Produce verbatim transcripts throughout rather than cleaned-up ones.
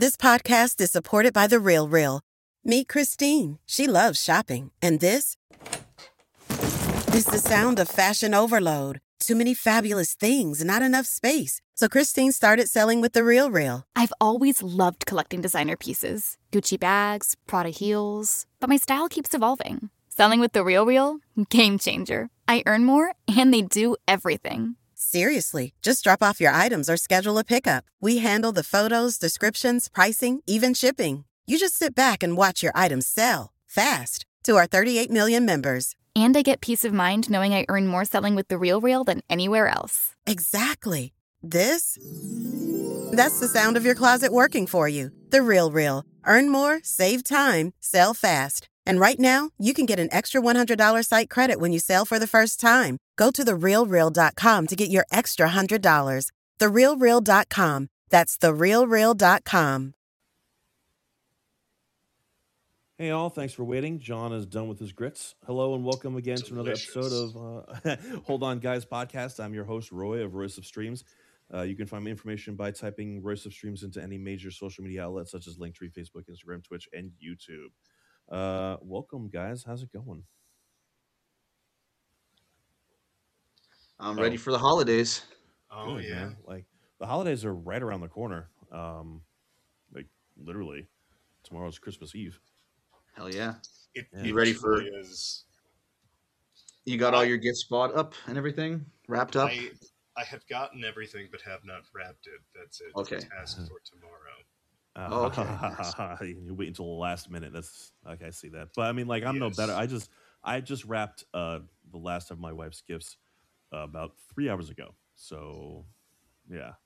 This podcast is supported by The Real Real. Meet Christine. She loves shopping. And this is the sound of fashion overload. Too many fabulous things, not enough space. So Christine started selling with The Real Real. I've always loved collecting designer pieces. Gucci bags, Prada heels. But my style keeps evolving. Selling with The Real Real? Game changer. I earn more, and they do everything. Seriously, just drop off your items or schedule a pickup. We handle the photos, descriptions, pricing, even shipping. You just sit back and watch your items sell fast to our thirty-eight million members. And I get peace of mind knowing I earn more selling with The Real Real than anywhere else. Exactly. This? That's the sound of your closet working for you. The Real Real. Earn more, save time, sell fast. And right now, you can get an extra one hundred dollars site credit when you sell for the first time. Go to the real real dot com to get your extra one hundred dollars. the real real dot com. That's the real real dot com. Hey all, thanks for waiting. John is done with his grits. Hello and welcome again Delicious. to another episode of uh, Hold On Guys podcast. I'm your host, Roy of Royce of Streams. Uh, you can find my information by typing Royce of Streams into any major social media outlets such as Linktree, Facebook, Instagram, Twitch, and YouTube. Uh, welcome, guys. How's it going? I'm Oh. ready for the holidays. Oh, Good, yeah. man. Like the holidays are right around the corner. Um, like literally, tomorrow's Christmas Eve. Hell yeah. It, Yeah. it You ready for- truly is. You got all I- your gifts bought up and everything? Wrapped up? I, I have gotten everything, but have not wrapped it. That's it. Okay. Task for tomorrow. Oh, okay. Uh, you wait until the last minute. That's okay. I see that. But I mean, like, I'm no Yes. better. I just, I just wrapped uh, the last of my wife's gifts uh, about three hours ago. So, yeah.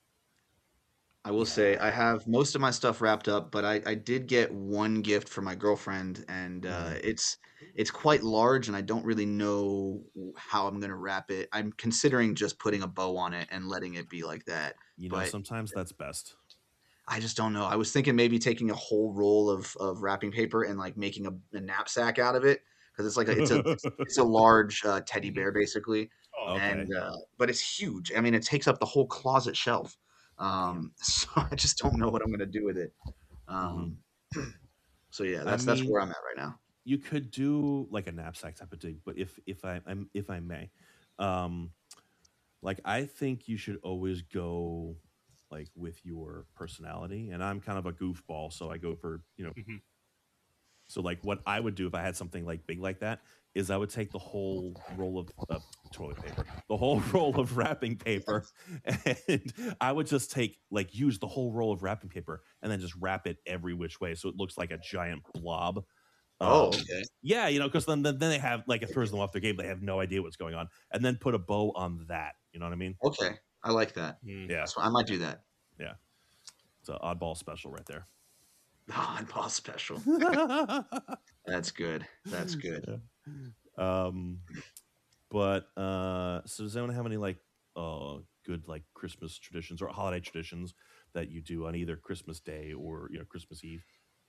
I will say I have most of my stuff wrapped up, but I, I did get one gift for my girlfriend, and uh, Mhm. it's it's quite large, and I don't really know how I'm gonna wrap it. I'm considering just putting a bow on it and letting it be like that. You know, But- sometimes that's best. I just don't know. I was thinking maybe taking a whole roll of, of wrapping paper and like making a, a knapsack out of it, because it's like a, it's a it's a large uh, teddy bear basically. Oh, Okay. And uh, but it's huge. I mean, it takes up the whole closet shelf. Um, so I just don't know what I'm gonna do with it. Um, so yeah, that's that's mean- where I'm at right now. You could do like a knapsack type of thing, but if if I I'm if I may, um, like I think you should always go like with your personality. And I'm kind of a goofball, so I go for you know. Mhm. So like what I would do if I had something like big like that is I would take the whole roll of uh, toilet paper, the whole roll of wrapping paper, and I would just take like use the whole roll of wrapping paper and then just wrap it every which way so it looks like a giant blob. Oh, Um, okay. yeah, you know, because then, then then they have like it throws them off their game. They have no idea what's going on, and then put a bow on that. You know what I mean? Okay, I like that. Mm. Yeah, That's why I might do that. it's an oddball special right there. Oddball special. That's good. That's good. um, but uh, so does anyone have any like uh good like Christmas traditions or holiday traditions that you do on either Christmas Day or you know Christmas Eve?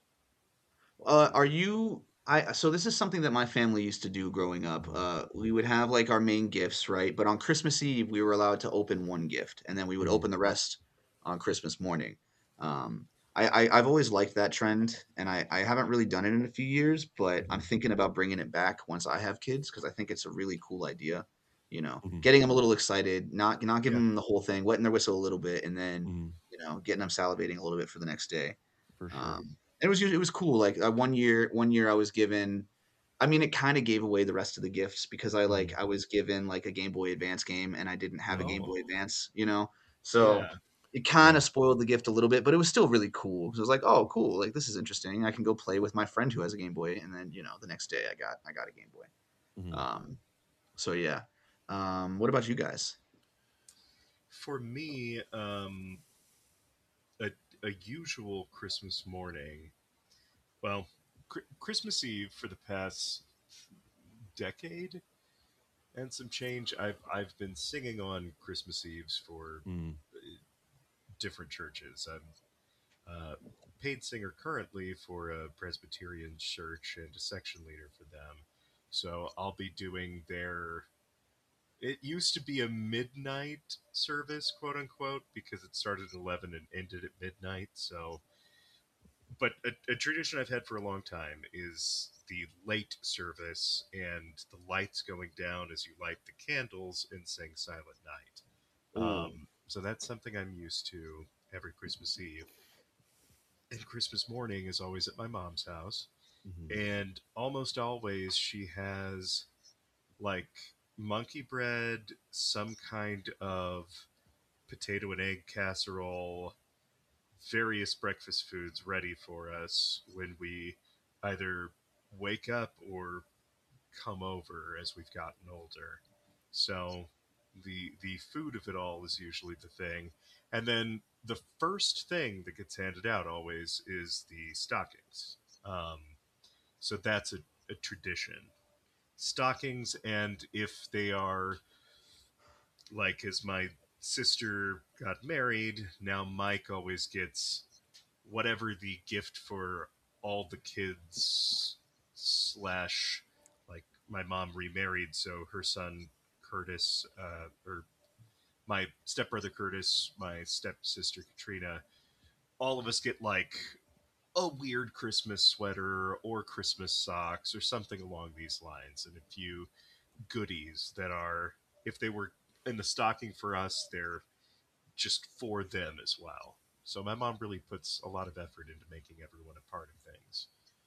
Uh, are you? I so this is something that my family used to do growing up. Uh, we would have like our main gifts, right? But on Christmas Eve, we were allowed to open one gift, and then we would Mhm. open the rest on Christmas morning. Um, I, I I've always liked that trend, and I I haven't really done it in a few years, but I'm thinking about bringing it back once I have kids because I think it's a really cool idea. You know, Mhm. getting them a little excited, not not giving Yeah. them the whole thing, wetting their whistle a little bit, and then Mhm, you know getting them salivating a little bit for the next day. for sure. Um, it was it was cool. Like uh, one year, one year I was given. I mean, it kind of gave away the rest of the gifts because I like Mhm. I was given like a Game Boy Advance game and I didn't have a Game Boy Oh. Advance, you know. So Yeah. it kind of spoiled the gift a little bit, but it was still really cool. So it was like, oh, cool, like this is interesting. I can go play with my friend who has a Game Boy, and then you know the next day I got I got a Game Boy. Mhm. Um, so yeah. Um, what about you guys? For me, um, a, a usual Christmas morning, well, cr- Christmas Eve for the past decade and some change, I've I've been singing on Christmas Eves for Mhm. different churches. I'm uh, paid singer currently for a Presbyterian church and a section leader for them. So I'll be doing their. It used to be a midnight service, quote unquote, because it started at eleven and ended at midnight. So but a, a tradition I've had for a long time is the late service and the lights going down as you light the candles and sing Silent Night. Oh. Um, so that's something I'm used to every Christmas Eve. And Christmas morning is always at my mom's house. Mhm. And almost always she has like monkey bread, some kind of potato and egg casserole, various breakfast foods ready for us when we either wake up or come over as we've gotten older. So the the food of it all is usually the thing. And then the first thing that gets handed out always is the stockings. Um, so that's a, a tradition. Stockings, and if they are like as my sister got married, now Mike always gets whatever the gift for all the kids slash like my mom remarried, so her son Curtis, uh, or my stepbrother Curtis, my stepsister Katrina, all of us get like a weird Christmas sweater or Christmas socks or something along these lines, and a few goodies that are, if they were in the stocking for us, they're just for them as well. So my mom really puts a lot of effort into making everyone a part of things.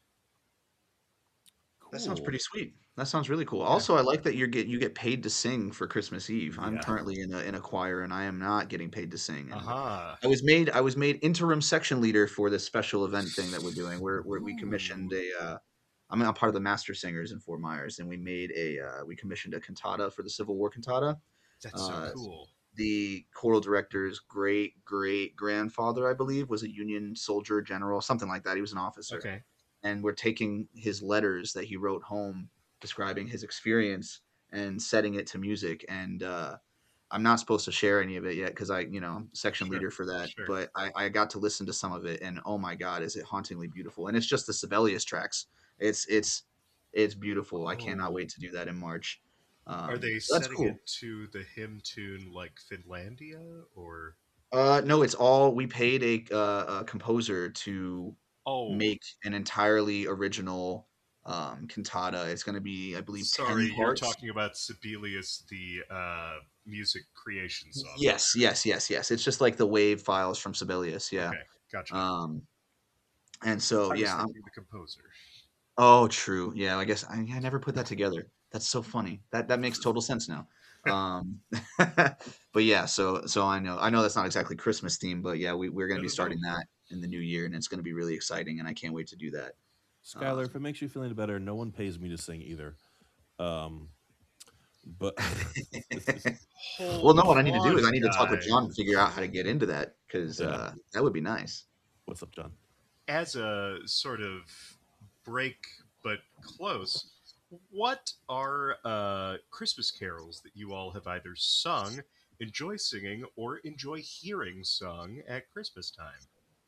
That sounds Cool. pretty sweet. That sounds really cool. Yeah. Also, I like that you get you get paid to sing for Christmas Eve. I'm Yeah. currently in a in a choir and I am not getting paid to sing. And Aha. I was made I was made interim section leader for this special event thing that we're doing. Where where we commissioned Ooh. a uh, I'm a part of the Master Singers in Fort Myers, and we made a uh, we commissioned a cantata for the Civil War cantata. That's so Uh, cool. the choral director's great great grandfather, I believe, was a Union soldier general, something like that. He was an officer, Okay. and we're taking his letters that he wrote home describing his experience and setting it to music. And uh, I'm not supposed to share any of it yet because I, you know, I'm section Sure. leader for that. Sure. But I, I got to listen to some of it, and oh my God, is it hauntingly beautiful? And it's just the Sibelius tracks. It's it's it's beautiful. I cannot Oh. wait to do that in March. Are Um, they so that's setting cool. it to the hymn tune like Finlandia or? Uh, no, it's all we paid a uh, a composer to Oh, make an entirely original um, cantata. It's going to be, I believe, ten sorry, you're parts. talking about Sibelius, the uh, music creation software. Yes, yes, yes, yes. It's just like the wave files from Sibelius. Yeah. Okay, gotcha. Um, and so I was yeah. I'm, thinking the composer. oh, true. Yeah, I guess I, I never put that together. That's so funny. That that makes total sense now. Um, but yeah, so so I know I know that's not exactly Christmas themed, but yeah, we we're going No, to be no, starting no. that in the new year, and it's going to be really exciting, and I can't wait to do that. Skylar, Um, if it makes you feel any better, no one pays me to sing either. Um, but well, no, Hold what I need to do is I on, need to talk with guys. John and figure out how to get into that because Yeah. uh, that would be nice. What's up, John? As a sort of break, but close, what are uh, Christmas carols that you all have either sung, enjoy singing, or enjoy hearing sung at Christmas time?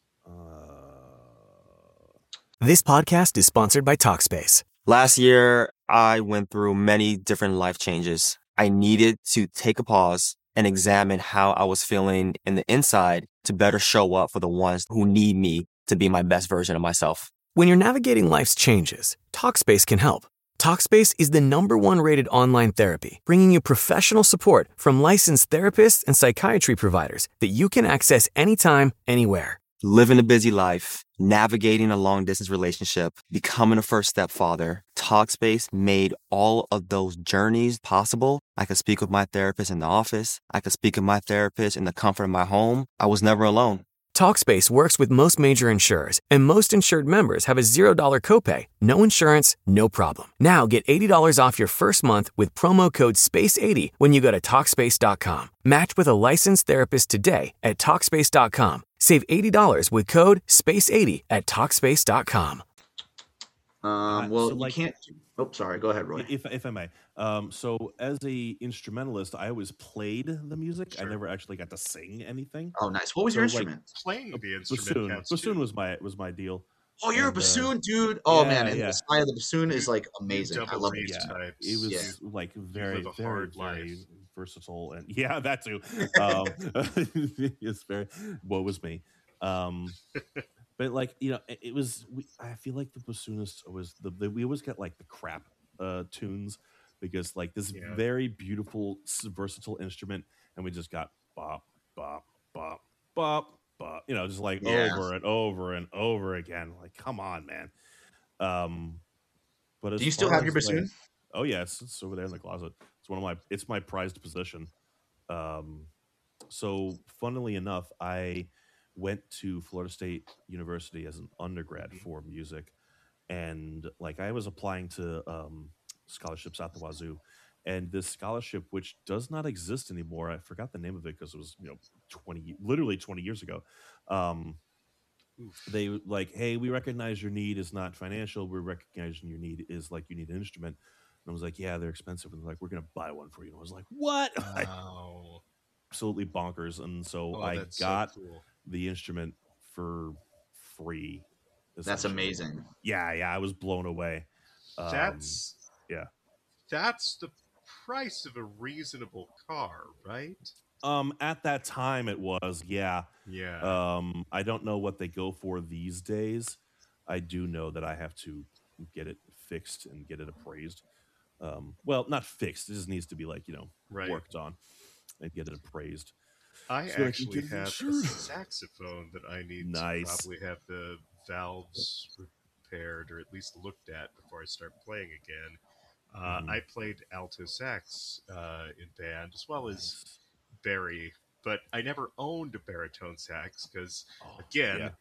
Uh, This podcast is sponsored by Talkspace. Last year, I went through many different life changes. I needed to take a pause and examine how I was feeling in the inside to better show up for the ones who need me to be my best version of myself. When you're navigating life's changes, Talkspace can help. Talkspace is the number one rated online therapy, bringing you professional support from licensed therapists and psychiatry providers that you can access anytime, anywhere. Living a busy life, navigating a long-distance relationship, becoming a first-step father, Talkspace made all of those journeys possible. I could speak with my therapist in the office. I could speak with my therapist in the comfort of my home. I was never alone. Talkspace works with most major insurers, and most insured members have a zero dollars copay. No insurance, no problem. Now get eighty dollars off your first month with promo code space eighty when you go to Talkspace dot com. Match with a licensed therapist today at Talkspace dot com. Save eighty dollars with code space eighty at Talkspace dot com. Um, Uh, well, so, you like- can't. Oh, sorry. Go ahead, Roy. if if I may, um, so as a instrumentalist, I always played the music. I Sure. never actually got to sing anything. Oh, nice. What was your so, like, instrument? Playing the instrument Bassoon. counts Bassoon too. was my was my deal. Oh, you're a and, uh, bassoon, dude. Oh yeah, man, and yeah. the style of the bassoon is You- like you amazing. I double love it. raised Yeah, types. it was Yeah. like very, live a very, hard very life. versatile, and yeah, that too. Um, it's very. Woe was me. Um, but like you know, it, it was. We, I feel like the bassoonist was the, the we always get like the crap uh, tunes because like this Yeah. very beautiful, s- versatile instrument, and we just got bop, bop, bop, bop, bop. You know, just like Yeah. over and over and over again. Like, come on, man. Um, but as Do you still far have your as like, bassoon? oh yeah, it's, it's over there in the closet. It's one of my. It's my prized possession. Um, so funnily enough, I went to Florida State University as an undergrad Mhm. for music, and like I was applying to um, scholarships at the Wazoo, and this scholarship, which does not exist anymore, I forgot the name of it because it was you know twenty, literally twenty years ago. Um, Oof. they like, hey, we recognize your need is not financial. We're recognizing your need is like you need an instrument. And I was like, yeah, they're expensive. And they're like, we're gonna buy one for you. And I was like, what? I- Wow. absolutely bonkers. And so Oh, I that's so got cool. the instrument for free. That's essentially. amazing. Yeah, yeah, I was blown away. Um, That's yeah. that's the price of a reasonable car, right? Um, at that time, it was yeah. Yeah. Um, I don't know what they go for these days. I do know that I have to get it fixed and get it appraised. Um, well, not fixed. It just needs to be like you know Right. worked on and get it appraised. I so that I can actually get it have a insured. saxophone that I need Nice. to probably have the valves repaired or at least looked at before I start playing again. Uh, Mhm. I played alto sax uh, in band as well as Nice. Barry, but I never owned a baritone sax because, Oh, again, yeah.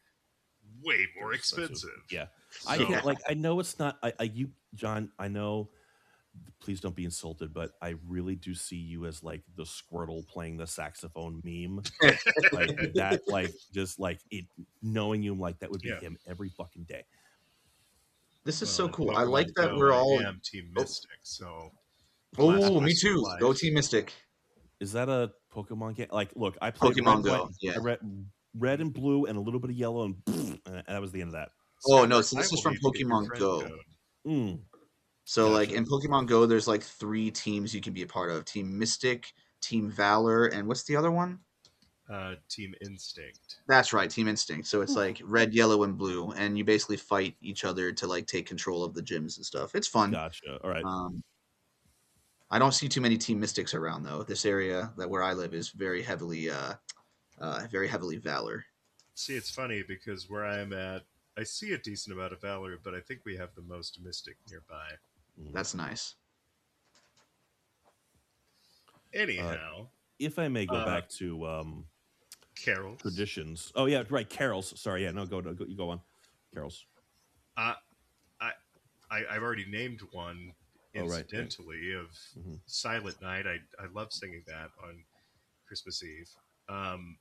way more They're expensive. Yeah, I So- can't like. I know it's not. I, I you John. I know. Please don't be insulted, but I really do see you as like the Squirtle playing the saxophone meme, like that. Like just like it, knowing you, I'm like that would be Yeah. him every fucking day. This is Well, so in cool. I like Pokemon that Go, we're all. I am Team Oh. Mystic, so Oh, Blastoise me for too. life. Go Team Mystic. Is that a Pokemon game? Like, look, I played Pokemon red, Go, white, yeah. red, red and blue, and a little bit of yellow, and, and that was the end of that. Oh, no, Scott, so this I is will from need to get your Pokemon friend Go. code. Mm. So, like Gotcha. in Pokemon Go, there's like three teams you can be a part of: Team Mystic, Team Valor, and what's the other one? Uh, Team Instinct. That's right, Team Instinct. So it's like red, yellow, and blue, and you basically fight each other to like take control of the gyms and stuff. It's fun. Gotcha. All right. Um, I don't see too many Team Mystics around though. This area that where I live is very heavily, uh, uh, very heavily Valor. See, it's funny because where I'm at, I see a decent amount of Valor, but I think we have the most Mystic nearby. Mm. That's nice. Anyhow, If I may go Uh, back to um, Carols. traditions. Oh yeah, right. Carols. Sorry. Yeah. No. Go. go you go on. Carols. Uh, I, I, I've already named one Oh, right, right. incidentally of Mhm. Silent Night. I, I love singing that on Christmas Eve. Um,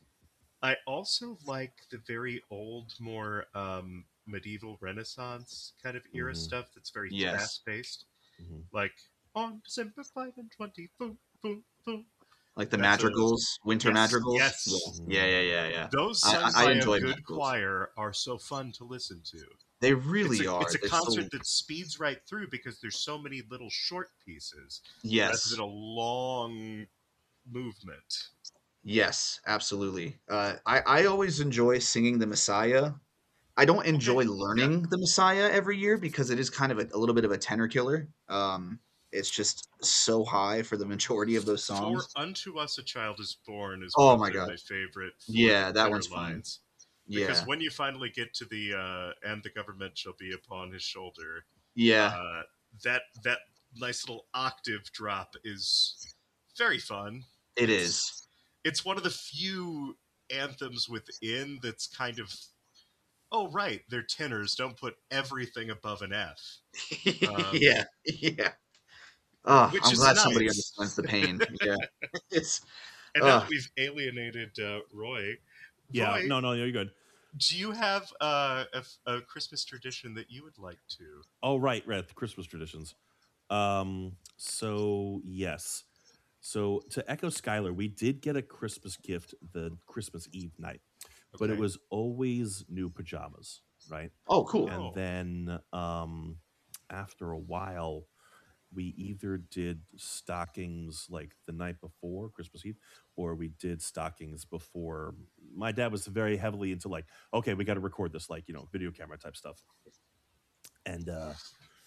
I also like the very old, more um, medieval Renaissance kind of era Mhm. stuff that's very Yes. fast paced. Mhm. Like on December five and twenty, boom, boom, boom. Like the That's a- madrigals, winter Yes, madrigals. yes. Yeah, yeah, yeah, yeah. Those I- sung I by enjoy a good madrigals. choir are so fun to listen to. They really it's a, are. It's a They're concert so- that speeds right through because there's so many little short pieces. Yes. Rather than a long movement. Yes, absolutely. Uh, I I always enjoy singing the Messiah. I don't enjoy Okay, learning the Messiah every year because it is kind of a, a little bit of a tenor killer. Um, it's just so high for the majority of those For songs. Unto Us a Child is Born is Oh probably my my, gosh. favorite. for Yeah, the that tenor one's fun. lines. Because Yeah, when you finally get to the uh, and the government shall be upon his shoulder, yeah, uh, that that nice little octave drop is very fun. it it's- is. It's one of the few anthems within that's kind of, oh right, they're tenors. Don't put everything above an F. Um, yeah, yeah. Oh, which I'm is glad somebody nice. understands the pain. Yeah, it's And now Ugh. that we've alienated uh, Roy, Yeah. Roy, No. No. You're good. do you have uh, a, a Christmas tradition that you would like to? Oh, right, right. The Christmas traditions. Um, so yes. So to echo Skylar, we did get a Christmas gift the Christmas Eve night, but it Okay. was always new pajamas, right? oh cool. Oh. And then um, after a while, we either did stockings like the night before Christmas Eve, or we did stockings before. My dad was very heavily into like, okay, we got to record this, like, you know, video camera type stuff. And uh,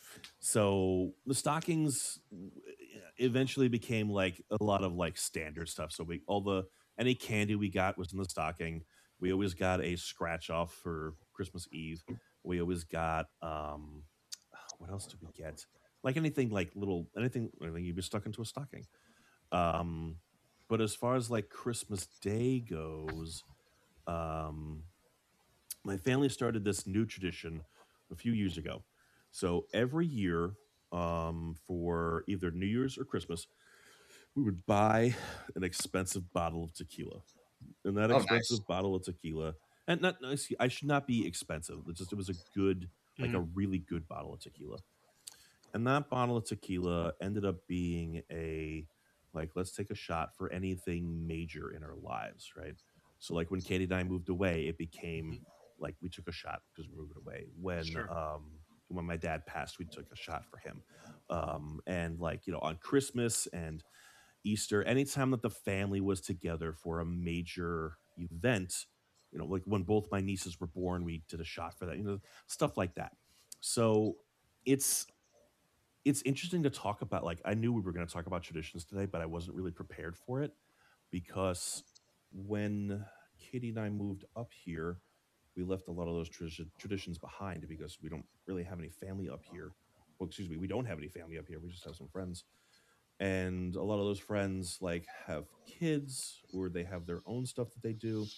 so the stockings eventually became like a lot of like standard stuff. So we all the any candy we got was in the stocking. We always got a scratch off for Christmas Eve. We always got um, what else did we get? Like anything like little anything anything you be stuck into a stocking. Um, but as far as like Christmas Day goes, um, my family started this new tradition a few years ago. So every year, um, for either New Year's or Christmas, we would buy an expensive bottle of tequila. And that Oh, nice. expensive bottle of tequila, and not no, excuse- I should not be expensive. It's just it was a good, like a Mhm. really good bottle of tequila. And that bottle of tequila ended up being a like let's take a shot for anything major in our lives, right? So like when Katie and I moved away, it became like we took a shot because we moved away. When Sure. um when my dad passed, we took a shot for him. Um and like, you know, on Christmas and Easter, anytime that the family was together for a major event, you know, like when both my nieces were born, we did a shot for that, you know, stuff like that. So it's it's interesting to talk about. Like I knew we were going to talk about traditions today, but I wasn't really prepared for it because when Katie and I moved up here, we left a lot of those tradi- traditions behind because we don't really have any family up here. Well, excuse me, we don't have any family up here. We just have some friends, and a lot of those friends like have kids or they have their own stuff that they do.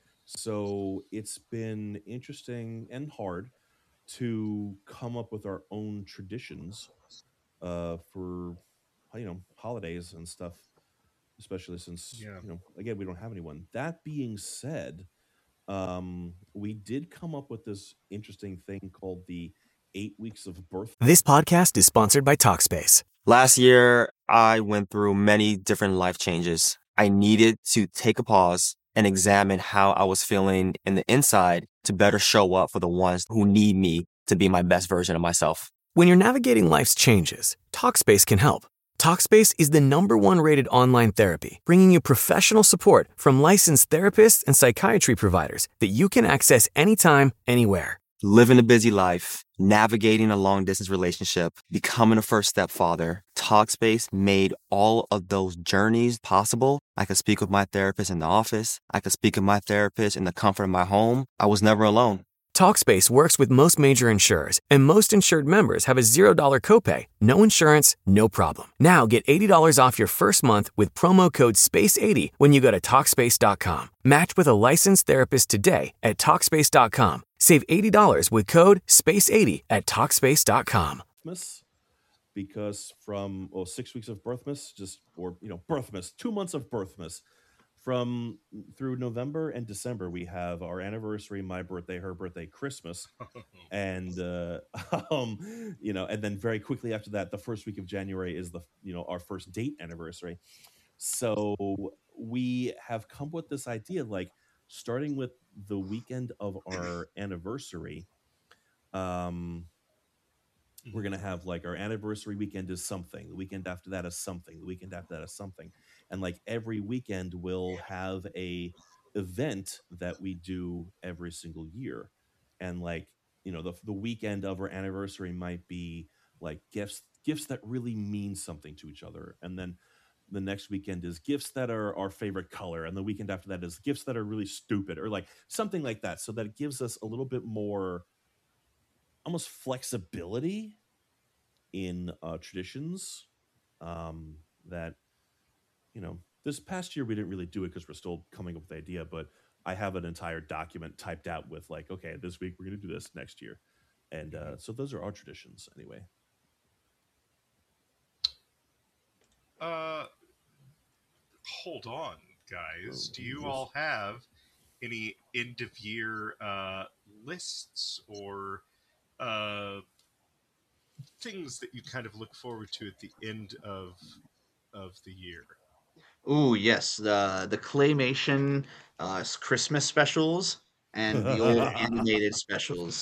So it's been interesting and hard to come up with our own traditions uh, for you know holidays and stuff, especially since Yeah. you know again we don't have anyone. That being said, um, we did come up with this interesting thing called the eight weeks of birth. This podcast is sponsored by Talkspace. Last year, I went through many different life changes. I needed to take a pause and examine how I was feeling in the inside to better show up for the ones who need me to be my best version of myself. When you're navigating life's changes, Talkspace can help. Talkspace is the number one rated online therapy, bringing you professional support from licensed therapists and psychiatry providers that you can access anytime, anywhere. Living a busy life, navigating a long distance relationship, becoming a first step father, Talkspace made all of those journeys possible. I could speak with my therapist in the office. I could speak with my therapist in the comfort of my home. I was never alone. Talkspace works with most major insurers, and most insured members have a zero dollars copay, no insurance, no problem. Now get eighty dollars off your first month with promo code space eighty when you go to Talkspace dot com. Match with a licensed therapist today at Talkspace dot com. Save eighty dollars with code space eighty at Talkspace dot com. Birthmas, because from well six weeks of birthmas, just or you know birthmas, two months of birthmas. From through November and December, we have our anniversary, my birthday, her birthday, Christmas, and uh, um, you know, and then very quickly after that, the first week of January is the you know our first date anniversary. So we have come with this idea, like starting with the weekend of our anniversary. Um, we're gonna have like our anniversary weekend is something. The weekend after that is something. The weekend after that is something. And like every weekend we'll have a event that we do every single year. And like, you know, the the weekend of our anniversary might be like gifts gifts that really mean something to each other. And then the next weekend is gifts that are our favorite color. And the weekend after that is gifts that are really stupid or like something like that. So that it gives us a little bit more almost flexibility in uh, traditions um, that you know this past year we didn't really do it because we're still coming up with the idea, but I have an entire document typed out with like, okay, this week we're going to do this, next year, and uh, so those are our traditions anyway. Uh, hold on, guys. Oh, Do you yes. all have any end of year uh, lists or uh, things that you kind of look forward to at the end of of the year? Ooh, yes, the the claymation uh, s- Christmas specials and the old animated specials.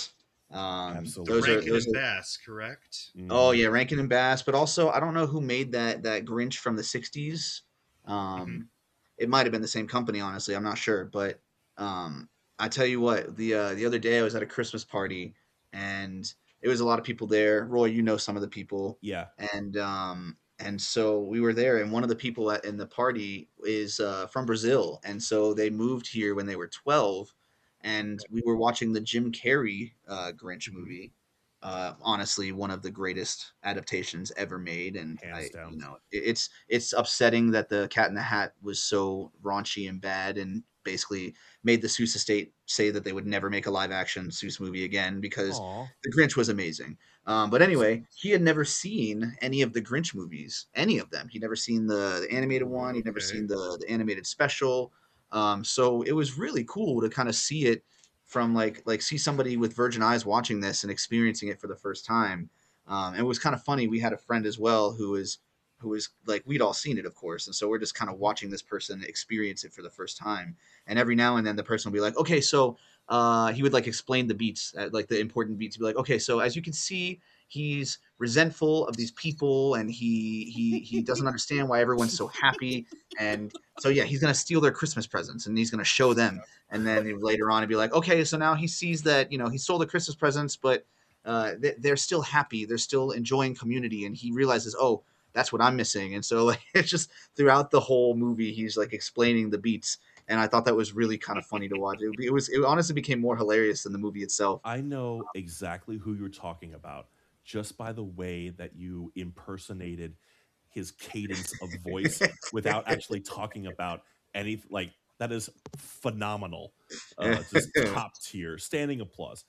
Um, Absolutely. those are Rankin those and are, Bass, correct? oh Mhm. yeah, Rankin and Bass, but also I don't know who made that that Grinch from the sixties. hmm Um, it might have been the same company, honestly. I'm not sure, but um, I tell you what, the uh, the other day I was at a Christmas party and it was a lot of people there. Roy, you know some of the people, Yeah. and um, and so we were there, and one of the people at, in the party is uh, from Brazil, and so they moved here when they were twelve, and we were watching the Jim Carrey uh, Grinch Mhm. movie. Uh, honestly, one of the greatest adaptations ever made, and Hands I, down. you know, it, it's it's upsetting that the Cat in the Hat was so raunchy and bad, and basically made the Seuss estate say that they would never make a live action Seuss movie again because Aw. the Grinch was amazing. Um, but anyway, he had never seen any of the Grinch movies, any of them. He'd never seen the, the animated Ooh, one. He'd never okay. seen the the animated special. Um, so it was really cool to kind of see it from like like see somebody with virgin eyes watching this and experiencing it for the first time. Um, and it was kind of funny. We had a friend as well who was who was like we'd all seen it, of course, and so we're just kind of watching this person experience it for the first time. And every now and then the person will be like, "Okay, so uh, he would like explain the beats, uh, like the important beats. He'd be like, okay, so as you can see, he's resentful of these people, and he he he doesn't understand why everyone's so happy, and so yeah, he's gonna steal their Christmas presents, and he's gonna show them, and then later on, he'd be like, okay, so now he sees that you know he stole the Christmas presents, but uh, they, they're still happy, they're still enjoying community, and he realizes, oh, that's what I'm missing, and so like it's just throughout the whole movie, he's like explaining the beats, and I thought that was really kind of funny to watch. It, it was it honestly became more hilarious than the movie itself. I know exactly who you're talking about just by the way that you impersonated his cadence of voice without actually talking about any like that is phenomenal. Uh just top tier, standing applause.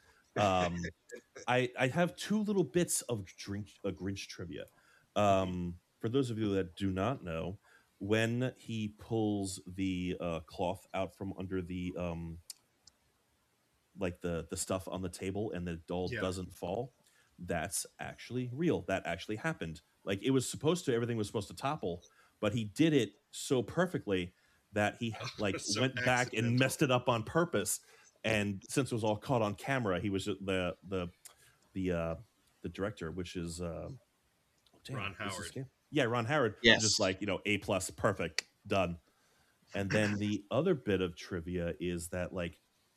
Um I I have two little bits of drink uh, Grinch trivia. hmm Um for those of you that do not know, when he pulls the uh, cloth out from under the um like the the stuff on the table and the doll Yeah. doesn't fall, that's actually real. That actually happened. Like it was supposed to, everything was supposed to topple, but he did it so perfectly that he like So went back and accidental. messed it up on purpose. And since it was all caught on camera, he was just the the the uh the director, which is uh damn, Ron what's his Howard. name? Yeah, Ron Howard. Was just Yes. like, you know, A plus, perfect, done. And then the other bit of trivia is that like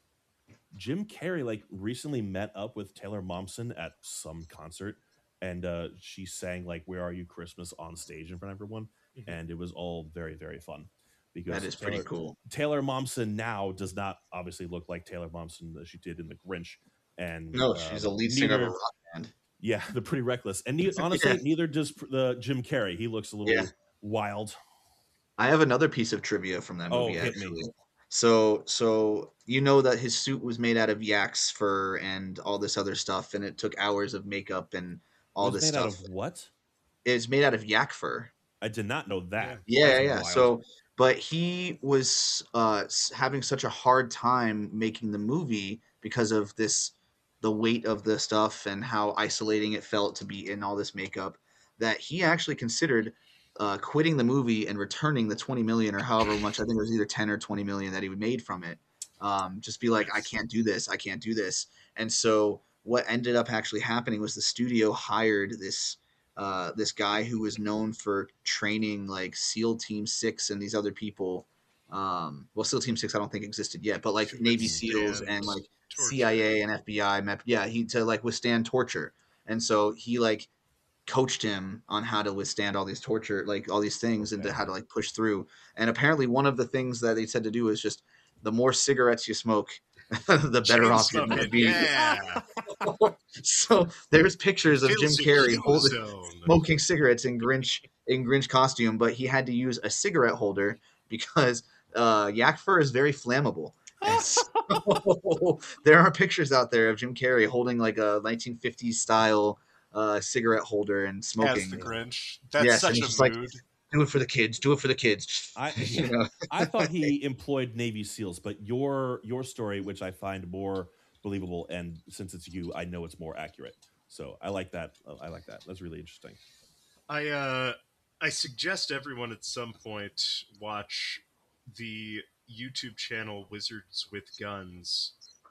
Jim Carrey like recently met up with Taylor Momsen at some concert, and uh, she sang like "Where Are You Christmas" on stage in front of everyone, hmm and it was all very very fun That because is pretty Taylor cool. Taylor Momsen now does not obviously look like Taylor Momsen that she did in The Grinch, and No, she's a um, lead singer of a neither rock band. yeah, the Pretty Reckless, and ne- Yeah. honestly neither does the Jim Carrey. He looks a Yeah. little wild. I have another piece of trivia from that Oh, movie hit me! actually. So so you know that his suit was made out of yak's fur and all this other stuff, and it took hours of makeup and It all was this made out stuff. of what? It's made out of yak fur. I did not know Yeah. that. Yeah, That's yeah. wild. So, but he was uh, s- having such a hard time making the movie because of this, the weight of the stuff and how isolating it felt to be in all this makeup, that he actually considered uh, quitting the movie and returning the twenty million or however much, I think it was either ten or twenty million that he made from it. Um, just be like, I Nice. can't do this. I can't do this. And so what ended up actually happening was the studio hired this uh, this guy who was known for training like SEAL Team Six and these other people. Um, well, SEAL Team Six I don't think existed yet, but like To Navy SEALs withstand and like torture. C I A and F B I. Mep- Yeah, he to like withstand torture, and so he like coached him on how to withstand all these torture, like all these things, and to Okay. how to like push through. And apparently, one of the things that they said to do is just the more cigarettes you smoke, the better Chain off you're going to smoking. be. Yeah. So there's It pictures of Jim fills your Carrey kill holding zone. smoking cigarettes in Grinch in Grinch costume, but he had to use a cigarette holder because uh, yak fur is very flammable. And so there are pictures out there of Jim Carrey holding like a nineteen fifties style uh, cigarette holder and As the smoking. Grinch. That's Yes, and such he's a just like, mood. do it for the kids, do it for the kids. I You know, I thought he employed Navy SEALs, but your your story, which I find more believable, and since it's you, I know it's more accurate. So I like that. Uh, I like that. That's really interesting. I uh I suggest everyone at some point watch the YouTube channel Wizards with Guns.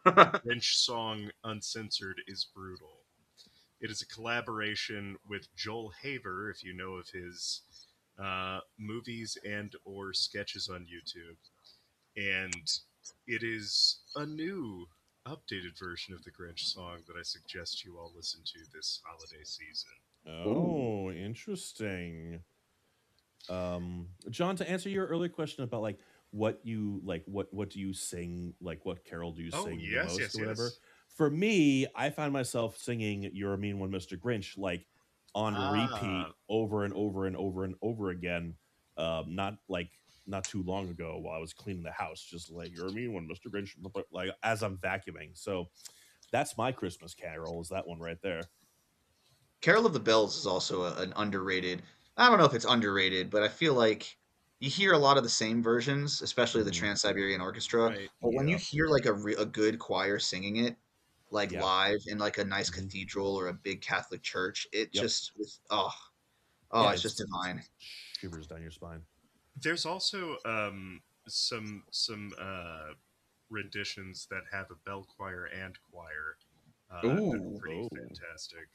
The Grinch song Uncensored is brutal. It is a collaboration with Joel Haver, if you know of his uh, movies and or sketches on YouTube. And it is a new, updated version of the Grinch song that I suggest you all listen to this holiday season. Oh, interesting. Um, John, to answer your earlier question about like what you like, what what do you sing? Like, what carol do you Oh, sing the yes, most yes, or whatever? yes. For me, I find myself singing "You're a Mean One, Mister Grinch" like on repeat Ah, over and over and over and over again. Um, not like not too long ago while I was cleaning the house, just like "You're a Mean One, Mister Grinch," but like as I'm vacuuming. So that's my Christmas carol. Is that one right there? Carol of the Bells is also a, an underrated. I don't know if it's underrated, but I feel like you hear a lot of the same versions, especially the Hmm. Trans Siberian Orchestra. right. But when you Yeah, hear like a re- a good choir singing it, like yeah. live in like a nice Hmm. cathedral or a big Catholic church, it Yep. just with oh oh, Yeah, it's just it's divine. shivers down your spine. There's also um, some some uh, renditions that have a bell choir and choir uh, that are Ooh, pretty Oh, fantastic.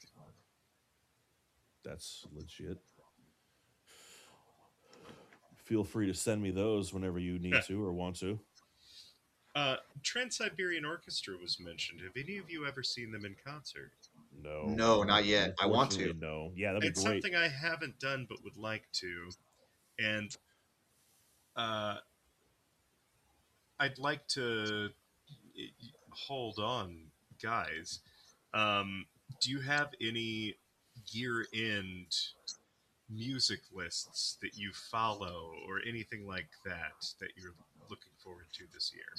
that's legit. Feel free to send me those whenever you need to or want to. uh, Trans Siberian Orchestra was mentioned. Have any of you ever seen them in concert? No, no, un- not yet. I want to. unfortunately, no. Yeah, that'd be It's great. something I haven't done but would like to, and uh, I'd like to hold on, guys. Um, do you have any year end music lists that you follow or anything like that that you're looking forward to this year?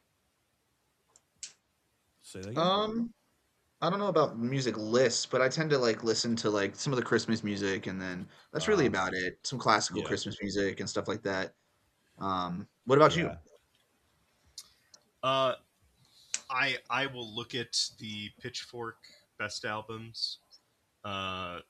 Say that again. Um, I don't know about music lists, but I tend to like listen to like some of the Christmas music, and then that's really Uh, about it. Some classical yeah, Christmas music and stuff like that. Um, what about you? yeah. Uh, I I will look at the Pitchfork best albums. Uh,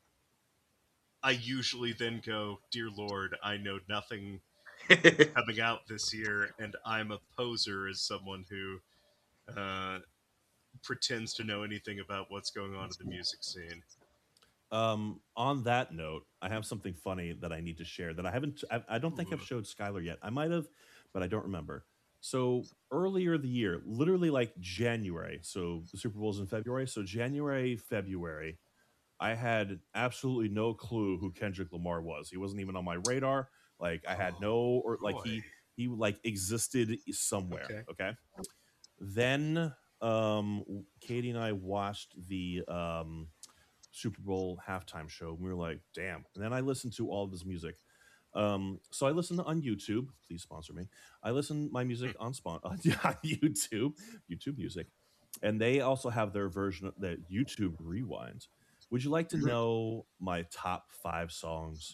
I usually then go, "Dear Lord, I know nothing coming out this year, and I'm a poser as someone who uh, pretends to know anything about what's going on in the music scene." Um, on that note, I have something funny that I need to share that I haven't. I, I don't think I've Ooh. showed Skylar yet. I might have, but I don't remember. So earlier the year, literally like January. So the Super Bowl's in February. So January, February, I had absolutely no clue who Kendrick Lamar was. He wasn't even on my radar. Like I had no, Oh or like boy. he he like existed somewhere. Okay. Okay. Then um Katie and I watched the um Super Bowl halftime show. And we were like, damn. And then I listened to all of his music. Um, so I listened on YouTube. Please sponsor me. I listen my music on spon- on YouTube, YouTube Music, and they also have their version of the YouTube Rewind. Would you like to Mhm. know my top five songs?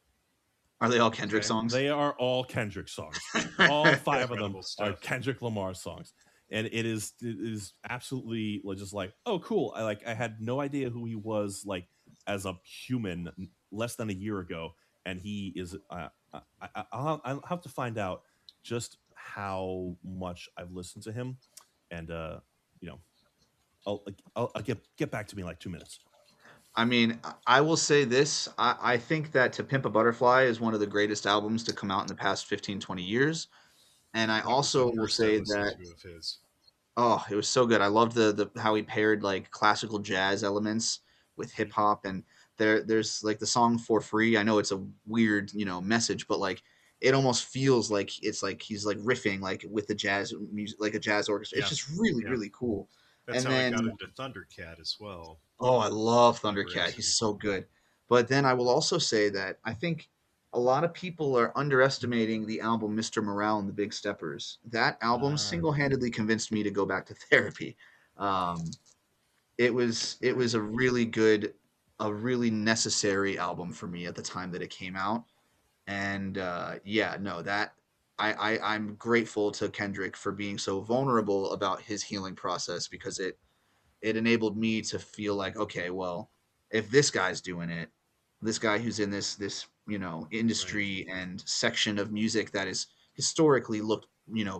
Are they all Kendrick Okay. songs? They are all Kendrick songs. All five of them Incredible are stuff. Kendrick Lamar songs, and it is it is absolutely like, just like, oh cool. I like I had no idea who he was like as a human less than a year ago, and he is. Uh, I, I, I'll, I'll have to find out just how much I've listened to him, and uh, you know, I'll, I'll I'll get get back to me in like two minutes. I mean, I I will say this. I, I think that To Pimp a Butterfly is one of the greatest albums to come out in the past fifteen, twenty years. And I That was the also will first I say listened that, to of his. oh, it was so good. I loved the, the how he paired like classical jazz elements with hip Mhm. hop. And there there's like the song For Free. I know it's a weird, you know, message, but like it almost feels like it's like he's like riffing like with the jazz music, like a jazz orchestra. It's Yeah, just really, yeah. really cool. That's And how I then got into Thundercat as well. oh, I love Steve Thundercat. He's Reisman. so good. But then I will also say that I think a lot of people are underestimating the album Mister Morale and the Big Steppers. That album Ah, single-handedly convinced me to go back to therapy. Um, it was it was a really good, a really necessary album for me at the time that it came out. And uh, yeah, no, that I, I I'm grateful to Kendrick for being so vulnerable about his healing process because it it enabled me to feel like, okay, well, if this guy's doing it, this guy who's in this this you know Right. industry and section of music that is historically looked, you know,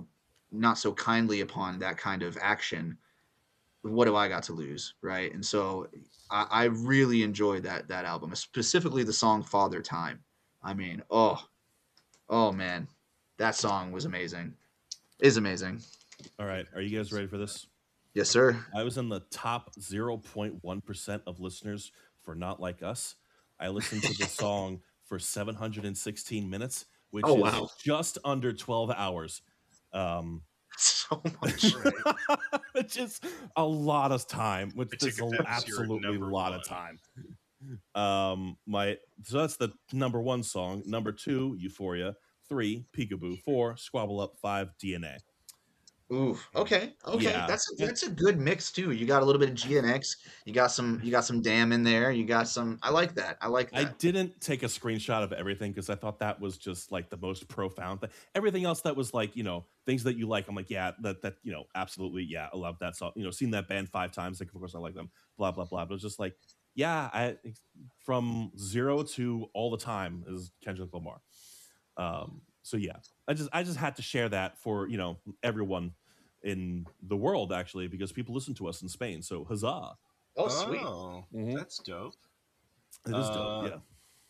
not so kindly upon that kind of action, what do I got to lose, right? And so I, I really enjoyed that that album, specifically the song "Father Time." I mean, oh, oh man, that song was amazing. Is amazing. All right, are you guys ready for this? Yes, sir. I was in the top zero point one percent of listeners for Not Like Us. I listened to the song for seven hundred sixteen minutes, which Oh, is wow. just under twelve hours. Um, So much. which is a lot of time, which I is take it a- that was your absolutely a number lot one. of time. Um, my so that's the number one song. Number two, Euphoria. Three, Peekaboo. Four, Squabble Up. Five, D N A. Ooh, okay, okay. Yeah. That's that's a good mix too. You got a little bit of G N X. You got some you got some Damn in there. You got some. I like that. I like I that. didn't take a screenshot of everything because I thought that was just like the most profound thing. Everything else that was like, you know, things that you like, I'm like, yeah, that that you know, absolutely, yeah, I love that song. You know, seen that band five times, like of course I like them. Blah blah blah. But it was just like, yeah, I from zero to all the time is Kendrick Lamar. Um, so yeah, I just I just had to share that for you know everyone in the world actually because people listen to us in Spain. So huzzah! Oh, sweet. Oh, Mhm. that's dope. It is Uh, dope. Yeah.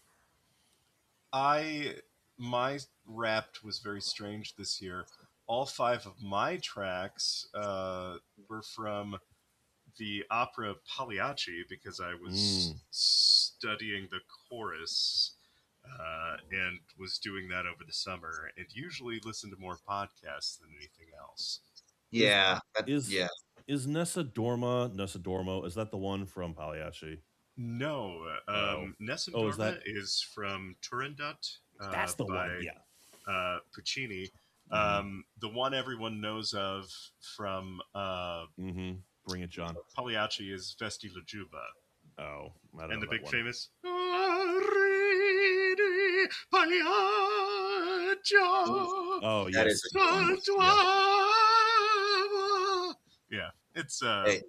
I my Wrapped was very strange this year. All five of my tracks uh, were from the opera Pagliacci because I was Mm. studying the chorus uh, and was doing that over the summer, and usually listen to more podcasts than anything else. Yeah. that- Is yeah. is Nessa Dorma Nessa Dormo? Is that the one from Pagliacci? No, Oh. um, Nessun Oh, is Dorma that- is from Turandot. Uh, That's the by, one. Yeah. uh, Puccini. Mhm. Um, the one everyone knows of from uh, Mm-hmm. Bring it, John. Pagliacci is Vesti la Giuba. Oh, I don't And know the that big one. famous Arridi Pagliaccio Oh That yes. is a good one. Saltuava. Yeah, it's uh, Hey.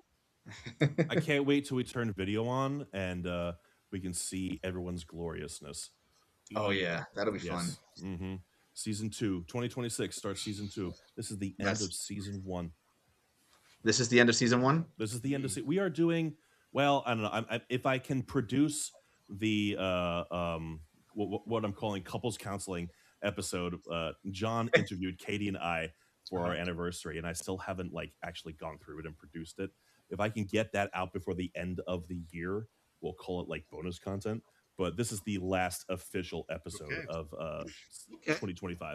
I can't wait till we turn video on and uh, we can see everyone's gloriousness. Oh yeah, that'll be fun. Yes. Mm-hmm. Season two, twenty twenty-six starts season two. This is the end Yes. of season one. This is the end of season one. This is the end of season. We are doing well. I don't know. I, I, if I can produce the uh, um, what, what I'm calling couples counseling episode, uh, John interviewed Katie and I for our anniversary, and I still haven't like actually gone through it and produced it. If I can get that out before the end of the year, we'll call it like bonus content. But this is the last official episode Okay. of uh, Okay. twenty twenty-five.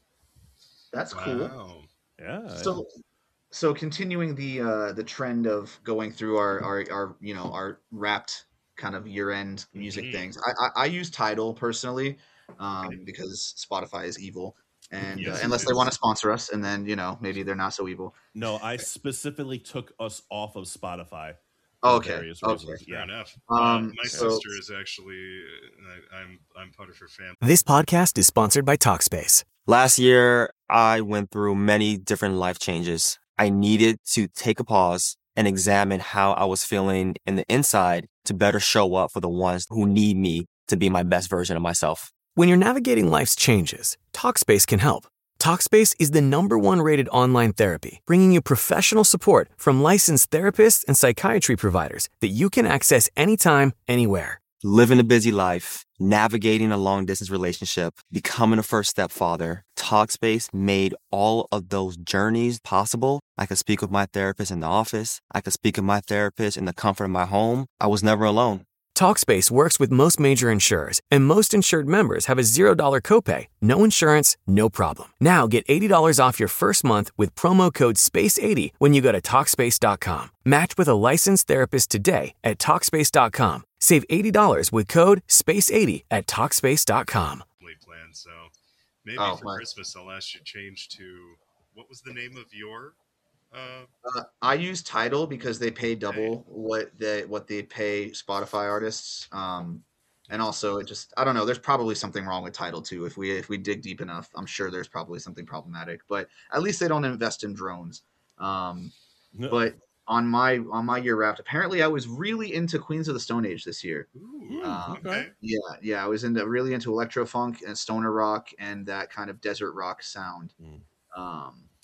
That's cool. wow. Yeah. So, so continuing the uh, the trend of going through our, our our you know our wrapped kind of year end music Mhm. things. I, I I use Tidal personally um, because Spotify is evil, and Yes, uh, it unless they is. want to sponsor us, and then you know maybe they're not so evil. No, I specifically took us off of Spotify. Oh, for okay, various okay. reasons. Fair Yeah. enough. Um, uh, my so- sister is actually, uh, I, I'm I'm part of her family. This podcast is sponsored by Talkspace. Last year, I went through many different life changes. I needed to take a pause and examine how I was feeling in the inside to better show up for the ones who need me to be my best version of myself. When you're navigating life's changes, Talkspace can help. Talkspace is the number one rated online therapy, bringing you professional support from licensed therapists and psychiatry providers that you can access anytime, anywhere. Living a busy life, navigating a long distance relationship, becoming a first step father, Talkspace made all of those journeys possible. I could speak with my therapist in the office. I could speak with my therapist in the comfort of my home. I was never alone. Talkspace works with most major insurers, and most insured members have a zero dollar copay. No insurance, no problem. Now get eighty dollars off your first month with promo code space eighty when you go to Talkspace dot com. Match with a licensed therapist today at Talkspace dot com. Save eighty dollars with code space eighty at Talkspace dot com. Plan, so maybe Oh, for my. Christmas I'll ask you to change to what was the name of your uh, Uh, I use Tidal because they pay double what they what they pay Spotify artists. Um, and also it just I don't know. There's probably something wrong with Tidal too. If we if we dig deep enough, I'm sure there's probably something problematic. But at least they don't invest in drones. Um, No. but on my on my year wrapped, apparently I was really into Queens of the Stone Age this year. ooh, Um, okay. Yeah, yeah, I was into really into electro funk and stoner rock and that kind of desert rock sound. Mm. Um,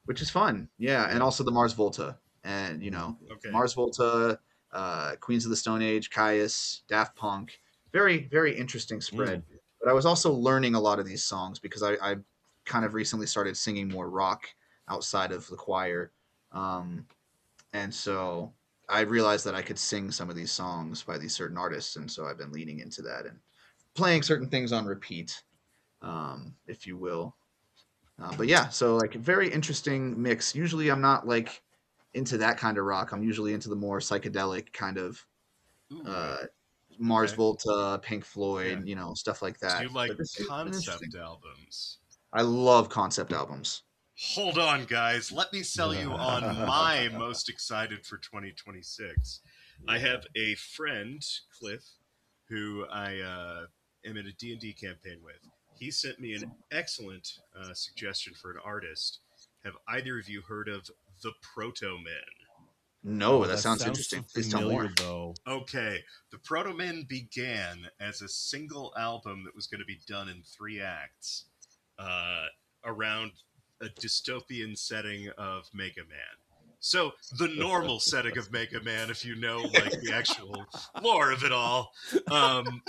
which is fun. Yeah, and also the Mars Volta, and you know, Okay. Mars Volta, uh, Queens of the Stone Age, Caius, Daft Punk. Very, very interesting spread. Mm. But I was also learning a lot of these songs because I, I kind of recently started singing more rock outside of the choir. Um, and so I realized that I could sing some of these songs by these certain artists. And so I've been leaning into that and playing certain things on repeat, um, if you will. Uh, but yeah, so like very interesting mix. Usually I'm not like into that kind of rock. I'm usually into the more psychedelic kind of Ooh, uh, Mars okay. Volta, Pink Floyd, Yeah. you know, stuff like So that. you like But this has been interesting. concept albums? I love concept albums. Hold on, guys. Let me sell you on my most excited for twenty twenty-six. I have a friend, Cliff, who I uh, am in a D and D campaign with. He sent me an excellent uh, suggestion for an artist. Have either of you heard of the Proto Men? No, Oh, that, that sounds, sounds interesting. Please tell familiar, more. though. Okay, the Proto Men began as a single album that was going to be done in three acts uh, around a dystopian setting of Mega Man. So the normal setting of Mega Man, if you know like the actual lore of it all. Um,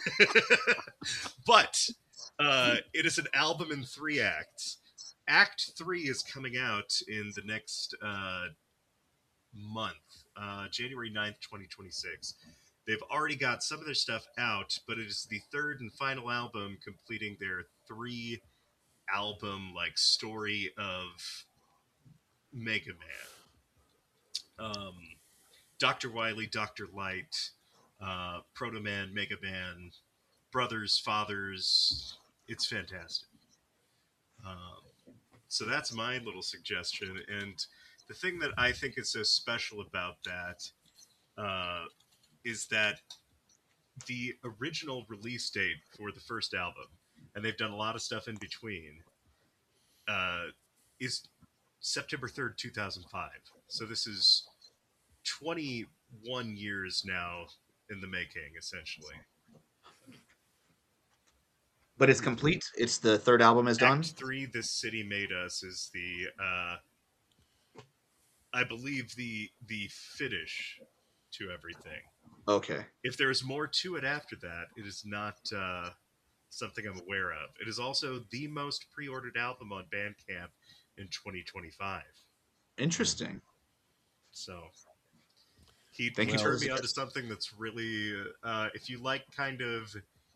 but uh, it is an album in three acts. Act three is coming out in the next uh, month, uh, January ninth, twenty twenty-six. They've already got some of their stuff out, but it is the third and final album completing their three album like story of Mega Man. Um, Doctor Wily, Doctor Light, uh, Proto Man, Mega Man, brothers, fathers. It's fantastic. Um, so that's my little suggestion. And the thing that I think is so special about that uh, is that the original release date for the first album, and they've done a lot of stuff in between, uh, is September third, two thousand five. So this is twenty-one years now in the making, essentially. But it's complete. It's the third album is done. Act three, This City Made Us, is the, uh, I believe, the the finish to everything. Okay. If there's more to it after that, it is not uh, something I'm aware of. It is also the most pre-ordered album on Bandcamp in twenty twenty-five. Interesting. So he, Thank he you for turned the me on to something that's really, uh, if you like kind of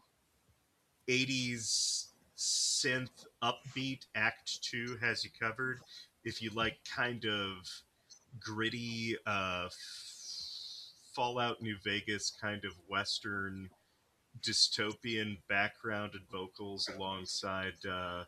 eighties synth upbeat, Act two has you covered. If you like kind of gritty uh, Fallout New Vegas kind of Western dystopian background and vocals alongside uh,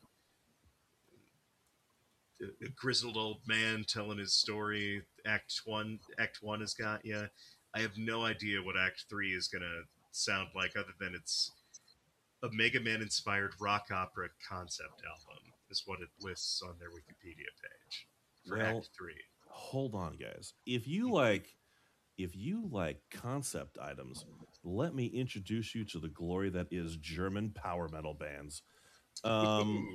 a grizzled old man telling his story. Act one, Act one has got you. I have no idea what Act three is going to sound like, other than it's a Mega Man inspired rock opera concept album, is what it lists on their Wikipedia page for Well, Act three. Hold on, guys. If you like, if you like concept items, let me introduce you to the glory that is German power metal bands. Um,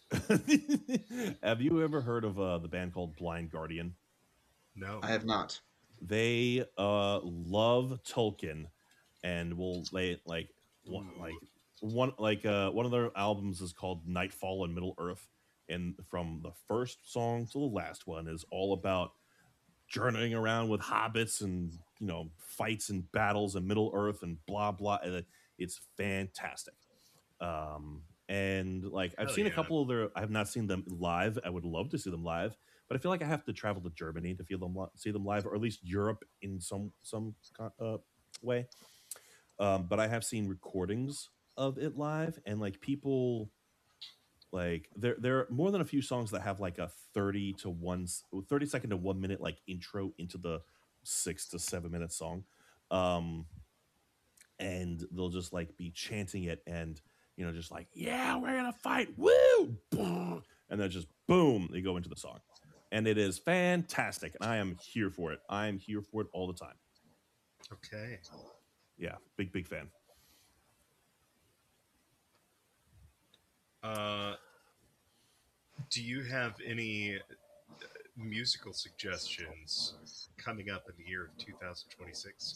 have you ever heard of uh, the band called Blind Guardian? No. I have not. They uh, love Tolkien, and will lay like one, like one like uh, one of their albums is called Nightfall in Middle Earth, and from the first song to the last one is all about journeying around with hobbits and you know fights and battles in Middle Earth and blah blah. And it's fantastic. Um, and like I've Hell seen a yeah. couple of their, I have not seen them live. I would love to see them live, but I feel like I have to travel to Germany to feel them li- see them live, or at least Europe in some some co- uh, way. Um, but I have seen recordings of it live, and like people like there there are more than a few songs that have like a thirty to one thirty second to one minute like intro into the six to seven minute song. Um, and they'll just like be chanting it and you know just like yeah we're gonna fight woo boom, and then just boom they go into the song, and it is fantastic and I am here for it. I am here for it all the time. Okay. Yeah, big big fan. Uh, do you have any musical suggestions coming up in the year of two thousand twenty-six,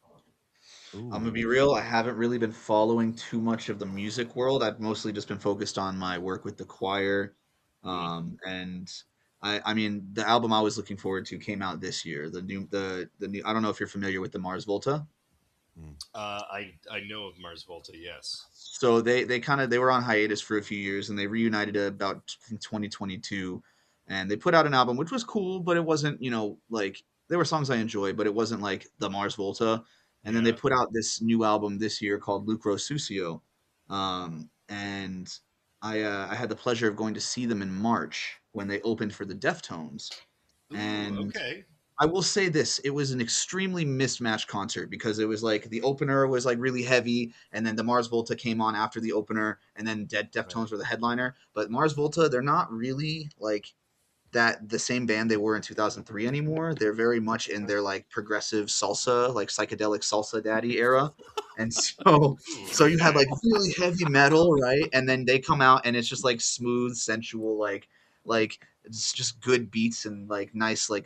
Skylar? I'm gonna Ooh. be real. I haven't really been following too much of the music world. I've mostly just been focused on my work with the choir, Mm. um, and I, I mean, the album I was looking forward to came out this year. The new, the the new. I don't know if you're familiar with the Mars Volta. Mm. Uh, I I know of Mars Volta, yes. So they they kind of they were on hiatus for a few years, and they reunited about in twenty twenty-two, and they put out an album which was cool, but it wasn't, you know, like there were songs I enjoyed, but it wasn't like the Mars Volta. And then they Yeah. put out this new album this year called Lucro Sucio, um, and I uh, I had the pleasure of going to see them in March when they opened for the Deftones, Ooh, and okay. I will say this: it was an extremely mismatched concert because it was like the opener was like really heavy, and then the Mars Volta came on after the opener, and then Dead Deftones Right. were the headliner. But Mars Volta, they're not really like that the same band they were in two thousand three anymore. They're very much in their like progressive salsa, like psychedelic salsa daddy era. And so Ooh, so you had okay. like really heavy metal, right? And then they come out and it's just like smooth, sensual, like like it's just good beats and like nice like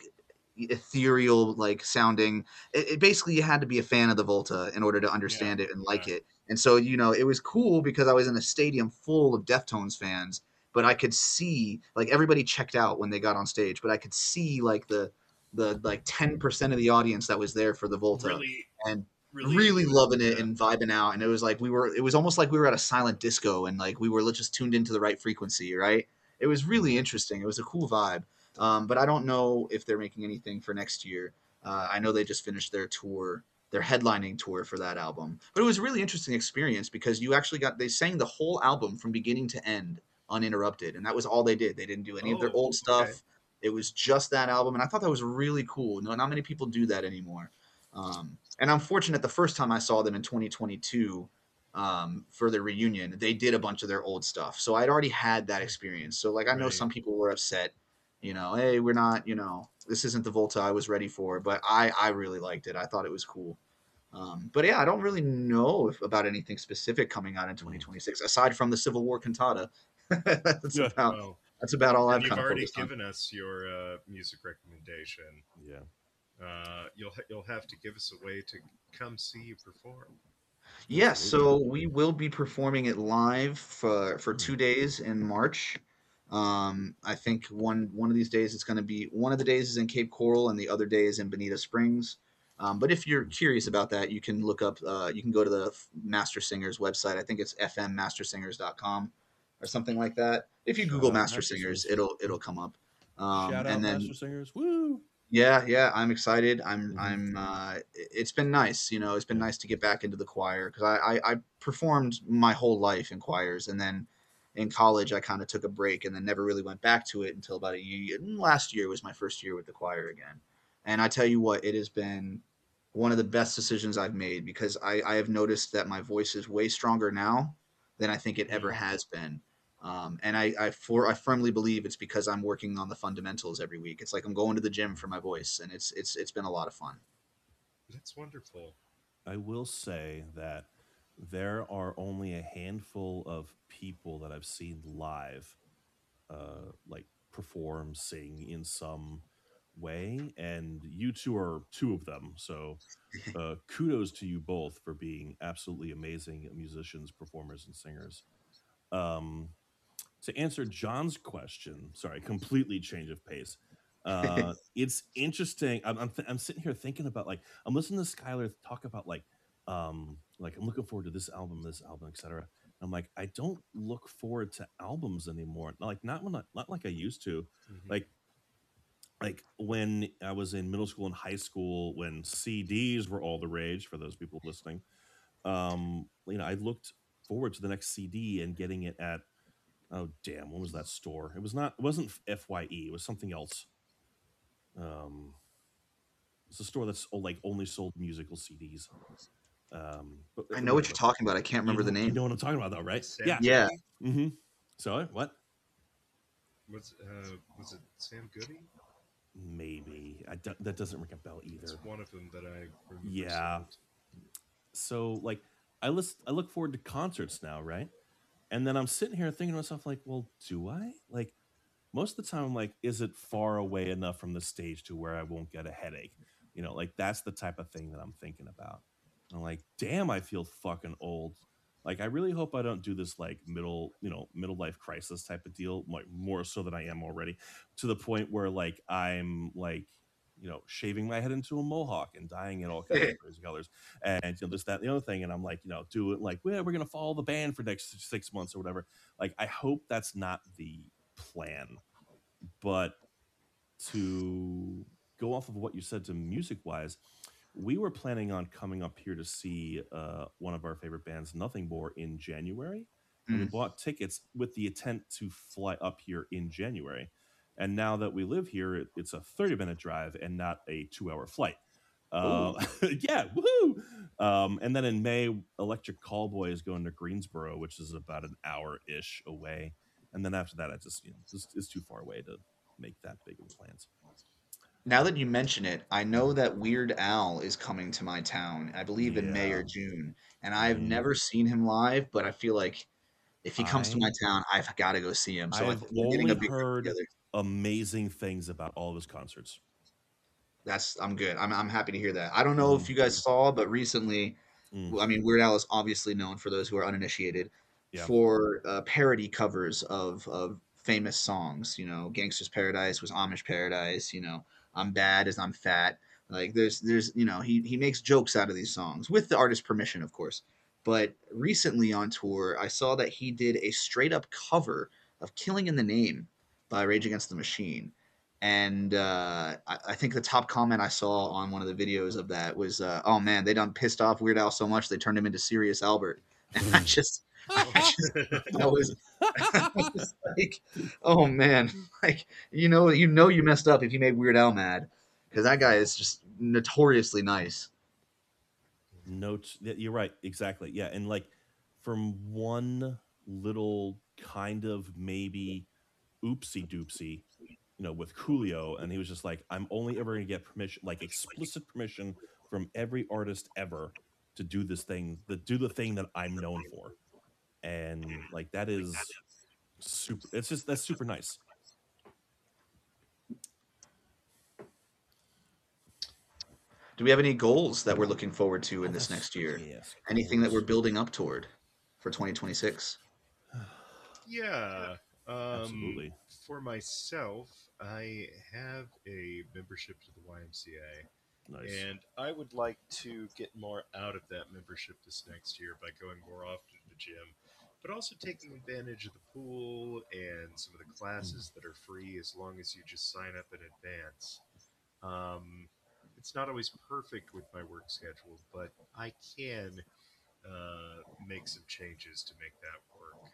ethereal like sounding. It, it basically you had to be a fan of the Volta in order to Yeah, understand it and like yeah. it. And so, you know, it was cool because I was in a stadium full of Deftones fans, but I could see like everybody checked out when they got on stage, but I could see like the the like ten percent of the audience that was there for the Volta Really, and really really into it. loving it Yeah. and vibing out. And it was like we were it was almost like we were at a silent disco and like we were just tuned into the right frequency, right? It was really interesting. It was a cool vibe. Um, but I don't know if they're making anything for next year. Uh, I know they just finished their tour, their headlining tour for that album. But it was a really interesting experience because you actually got they sang the whole album from beginning to end uninterrupted, and that was all they did. They didn't do any of their Oh, old okay. stuff. It was just that album, and I thought that was really cool. No, not many people do that anymore. Um, and I'm fortunate. The first time I saw them in twenty twenty-two um, for the reunion, they did a bunch of their old stuff, so I'd already had that experience. So like I know Right. some people were upset, you know, hey, we're not, you know, this isn't the Volta I was ready for, but I I really liked it. I thought it was cool. Um, but yeah, I don't really know if, about anything specific coming out in Mm. twenty twenty-six aside from the Civil War cantata. that's Yeah. about Well, that's about all and I've you've kind of already focused on. given us your uh, music recommendation. Yeah. Uh, you'll ha- you'll have to give us a way to come see you perform. Yes, Absolutely. so we will be performing it live for for Mm. two days in March. Um, I think one one of these days it's going to be one of the days is in Cape Coral and the other day is in Bonita Springs. Um, but if you're curious about that, you can look up. Uh, you can go to the Master Singers website. I think it's f m master singers dot com or something like that. If you Shout Google out Master Master Singers, Singers. it'll it'll come up. Um, Shout and out then Master Singers. Woo. yeah, yeah, I'm excited. I'm Hmm. I'm uh it- it's been nice, you know, it's been Yeah. nice to get back into the choir because I, I I performed my whole life in choirs and then in college I kind of took a break and then never really went back to it until about a year. Last year was my first year with the choir again. And I tell you what, it has been one of the best decisions I've made because I, I have noticed that my voice is way stronger now than I think it ever Mm. has been. Um, and I, I for I firmly believe it's because I'm working on the fundamentals every week. It's like I'm going to the gym for my voice, and it's it's it's been a lot of fun. That's wonderful. I will say that there are only a handful of people that I've seen live, uh, like perform, sing in some way, and you two are two of them. So, uh, kudos to you both for being absolutely amazing musicians, performers, and singers. Um, to answer John's question, sorry, completely change of pace. Uh, it's interesting. I'm I'm, th- I'm sitting here thinking about like I'm listening to Skylar talk about like um like I'm looking forward to this album, this album, et cetera. I'm like I don't look forward to albums anymore. Like not when I, not like I used to. Hmm. Like like when I was in middle school and high school when C Ds were all the rage for those people listening. Um, you know, I looked forward to the next C D and getting it at oh damn, what was that store? It was not. It wasn't F Y E. It was something else. Um, it's a store that's oh, like only sold musical C Ds. Um, but I uh, know what you're whatever. talking about. I can't You remember the know, you name. know what I'm talking about, though, right? Sam Yeah. Yeah, Goody? Mm-hmm. So what? Was uh, was it Sam Goody? Maybe I do, that doesn't ring a bell either. It's one of them that I remember. Yeah. sold. So like, I list. I look forward to concerts now, right? And then I'm sitting here thinking to myself, like, well, do I? Like, most of the time I'm like, is it far away enough from the stage to where I won't get a headache? You know, like that's the type of thing that I'm thinking about. I'm like, damn, I feel fucking old. Like, I really hope I don't do this like middle, you know, middle life crisis type of deal, like more so than I am already, to the point where like I'm like, you know, shaving my head into a mohawk and dyeing it all kinds of crazy colors, and you know, this, that, and the other thing, and I'm like, you know, do it like, well, we're gonna follow the band for next six months or whatever. Like, I hope that's not the plan, but to go off of what you said to music wise, we were planning on coming up here to see uh, one of our favorite bands, Nothing More, in January. Mm. And we bought tickets with the intent to fly up here in January. And now that we live here, it, it's a thirty minute drive and not a two hour flight. Uh, yeah, woohoo! Um, and then in May, Electric Callboy is going to Greensboro, which is about an hour-ish away. And then after that, I just, you know, it's, it's too far away to make that big of plans. Now that you mention it, I know that Weird Al is coming to my town, I believe yeah. in May or June. And I've mm. never seen him live, but I feel like if he comes I, to my town, I've got to go see him. So I've I we're only a big heard amazing things about all of his concerts. That's I'm good. I'm I'm happy to hear that. I don't know mm. if you guys saw, but recently, mm. I mean, Weird Al is obviously known, for those who are uninitiated, yeah. for uh, parody covers of of famous songs. You know, Gangsta's Paradise was Amish Paradise. You know, I'm Bad as I'm Fat. Like there's there's you know he he makes jokes out of these songs with the artist's permission, of course. But recently on tour, I saw that he did a straight up cover of "Killing in the Name" by Rage Against the Machine. And uh, I, I think the top comment I saw on one of the videos of that was, uh, "Oh man, they done pissed off Weird Al so much they turned him into Sirius Albert." And I just, I just, I was, I was like, "Oh man, like you know, you know, you messed up if you made Weird Al mad, because that guy is just notoriously nice." No, you're right, exactly, yeah, and like from one little kind of maybe oopsie doopsie. You know, with Coolio, and he was just like, I'm only ever going to get permission, like explicit permission from every artist ever to do this thing, to do the thing that I'm known for. And like, that is super, it's just, that's super nice. Do we have any goals that we're looking forward to in this next year? Yes, anything that we're building up toward for twenty twenty-six? Yeah. Um, Absolutely. For myself, I have a membership to the Y M C A, nice. And I would like to get more out of that membership this next year by going more often to the gym, but also taking advantage of the pool and some of the classes that are free as long as you just sign up in advance. Um, it's not always perfect with my work schedule, but I can uh, make some changes to make that work.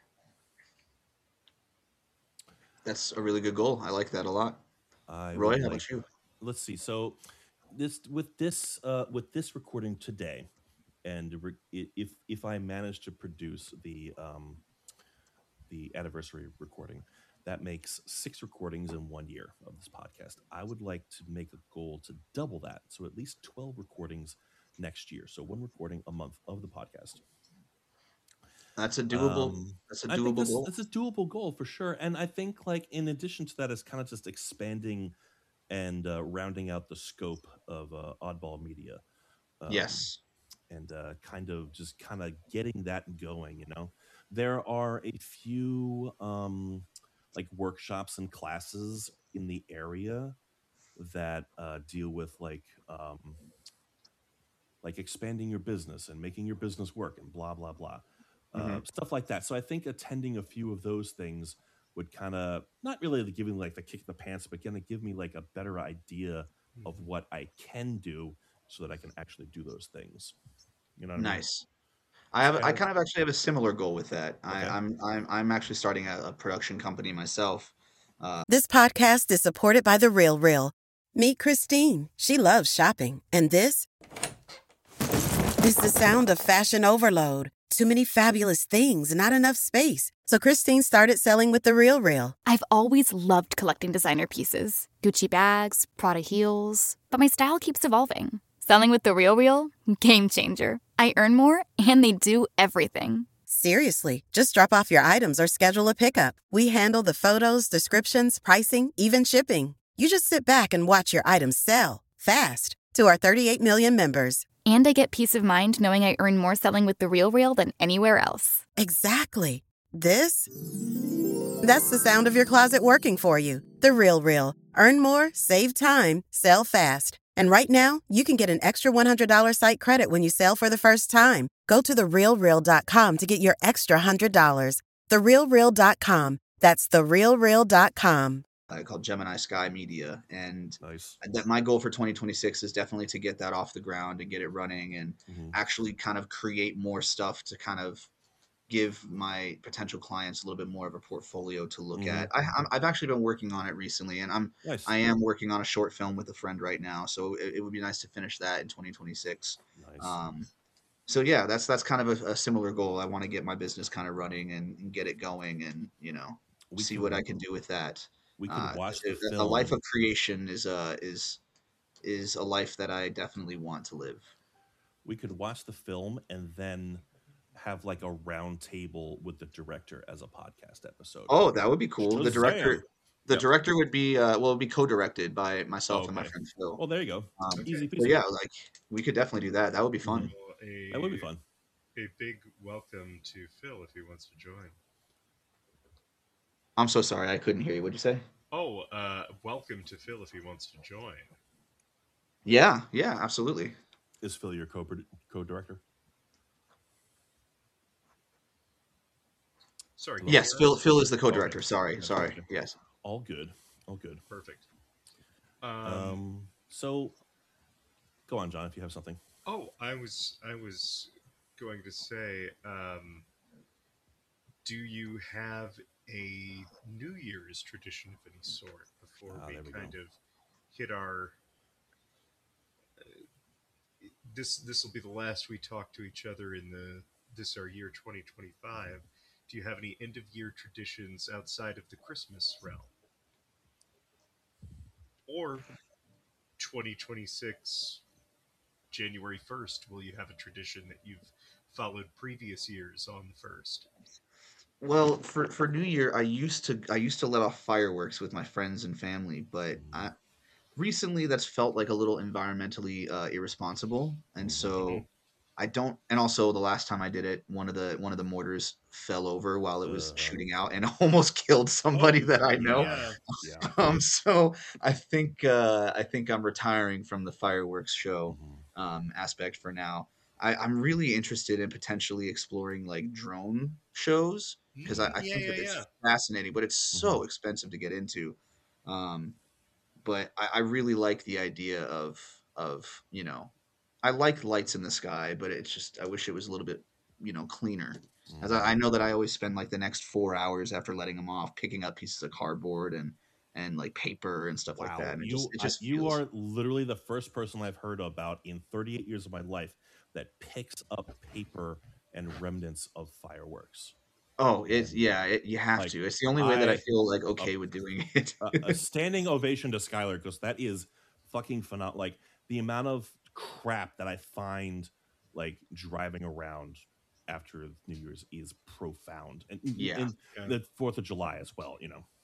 That's a really good goal. I like that a lot. I Roy, how like, about you? Let's see. So, this with this uh, with this recording today, and re- if if I manage to produce the um, the anniversary recording, that makes six recordings in one year of this podcast. I would like to make a goal to double that, so at least twelve recordings next year. So one recording a month of the podcast. That's a doable. Um, that's a doable I think this, goal. That's a doable goal for sure. And I think, like, in addition to that, it's kind of just expanding and uh, rounding out the scope of uh, Oddball Media. Um, yes, and uh, kind of just kind of getting that going. You know, there are a few um, like workshops and classes in the area that uh, deal with like um, like expanding your business and making your business work and blah blah blah. Mm-hmm. Uh, stuff like that. So I think attending a few of those things would kind of not really give me like the kick in the pants, but kind of give me like a better idea of what I can do so that I can actually do those things. You know what nice. I mean? I have. I kind of actually have a similar goal with that. Okay. I, I'm. I'm. I'm actually starting a, a production company myself. Uh, this podcast is supported by The Real Real. Meet Christine. She loves shopping, and this is the sound of fashion overload. Too many fabulous things, not enough space. So Christine started selling with The Real Real. I've always loved collecting designer pieces. Gucci bags, Prada heels. But my style keeps evolving. Selling with The Real Real? Game changer. I earn more, and they do everything. Seriously, just drop off your items or schedule a pickup. We handle the photos, descriptions, pricing, even shipping. You just sit back and watch your items sell fast to our thirty-eight million members. And I get peace of mind knowing I earn more selling with The RealReal than anywhere else. Exactly. This, that's the sound of your closet working for you. The RealReal. Earn more, save time, sell fast. And right now, you can get an extra one hundred dollars site credit when you sell for the first time. Go to the real real dot com to get your extra one hundred dollars. the real real dot com. That's the real real dot com. Uh, called Gemini Sky Media, and Nice. that my goal for twenty twenty-six is definitely to get that off the ground and get it running, and Mhm. actually kind of create more stuff to kind of give my potential clients a little bit more of a portfolio to look Mhm. at. I, I'm, I've actually been working on it recently, and I'm Nice. I am working on a short film with a friend right now, so it, it would be nice to finish that in twenty twenty-six. Nice. Um, so yeah, that's that's kind of a, a similar goal. I want to get my business kind of running and, and get it going, and you know We see can- what I can do with that. We could Uh, watch the a, film. a life of creation is uh is is a life that I definitely want to live. we could watch the film and then have like a round table with the director as a podcast episode. Oh, that would be cool. The director, Shazam! the Yep. director would be uh, well, it'd be co-directed by myself and my Okay. friend Phil. Well, there you go. Um, Easy Okay. so peasy. yeah, like we could definitely do that. That would be fun. Well, a, That would be fun. A big welcome to Phil if he wants to join. I'm so sorry, I couldn't hear you. What'd you say? Oh, uh, welcome to Phil if he wants to join. Yeah, yeah, absolutely. Is Phil your co co-director? Sorry. can Yes, you Phil. hear us? Phil is the co-director. Okay. Sorry, Okay, sorry. okay. Yes. All good. All good. Perfect. Um, Um. So, go on, John. If you have something. oh, I was I was going to say, um, do you have a New Year's tradition of any sort before Ah, we, there we go. kind of hit our? Uh, this this will be the last we talk to each other in the this our year twenty twenty-five. Do you have any end of year traditions outside of the Christmas realm? Or twenty twenty-six, January first, will you have a tradition that you've followed previous years on the first? Well, for for New Year, I used to I used to let off fireworks with my friends and family, but I recently that's felt like a little environmentally uh, irresponsible, and Mhm. so I don't. And also, the last time I did it, one of the one of the mortars fell over while it was Uh. shooting out and almost killed somebody Oh, that I know. yeah. Yeah. Um, so I think uh, I think I'm retiring from the fireworks show Mhm. um, aspect for now. I, I'm really interested in potentially exploring like drone shows because I, Mm, I yeah, think yeah, that it's yeah. fascinating, but it's so expensive to get into. Um, but I, I really like the idea of of you know, I like lights in the sky, but it's just I wish it was a little bit you know cleaner. As I, I know that I always spend like the next four hours after letting them off picking up pieces of cardboard and and like paper and stuff like Wow, that. And it you just it I- just you feels, are literally the first person I've heard about in thirty-eight years of my life that picks up paper and remnants of fireworks. oh it's yeah it, you have Like, to. It's the only way that I I- feel like okay with doing it. a, a standing ovation to Skylar because that is fucking phenomenal. Like the amount of crap that I find like driving around after New Year's is profound, and Yeah. and Yeah. the Fourth of July as well. You know,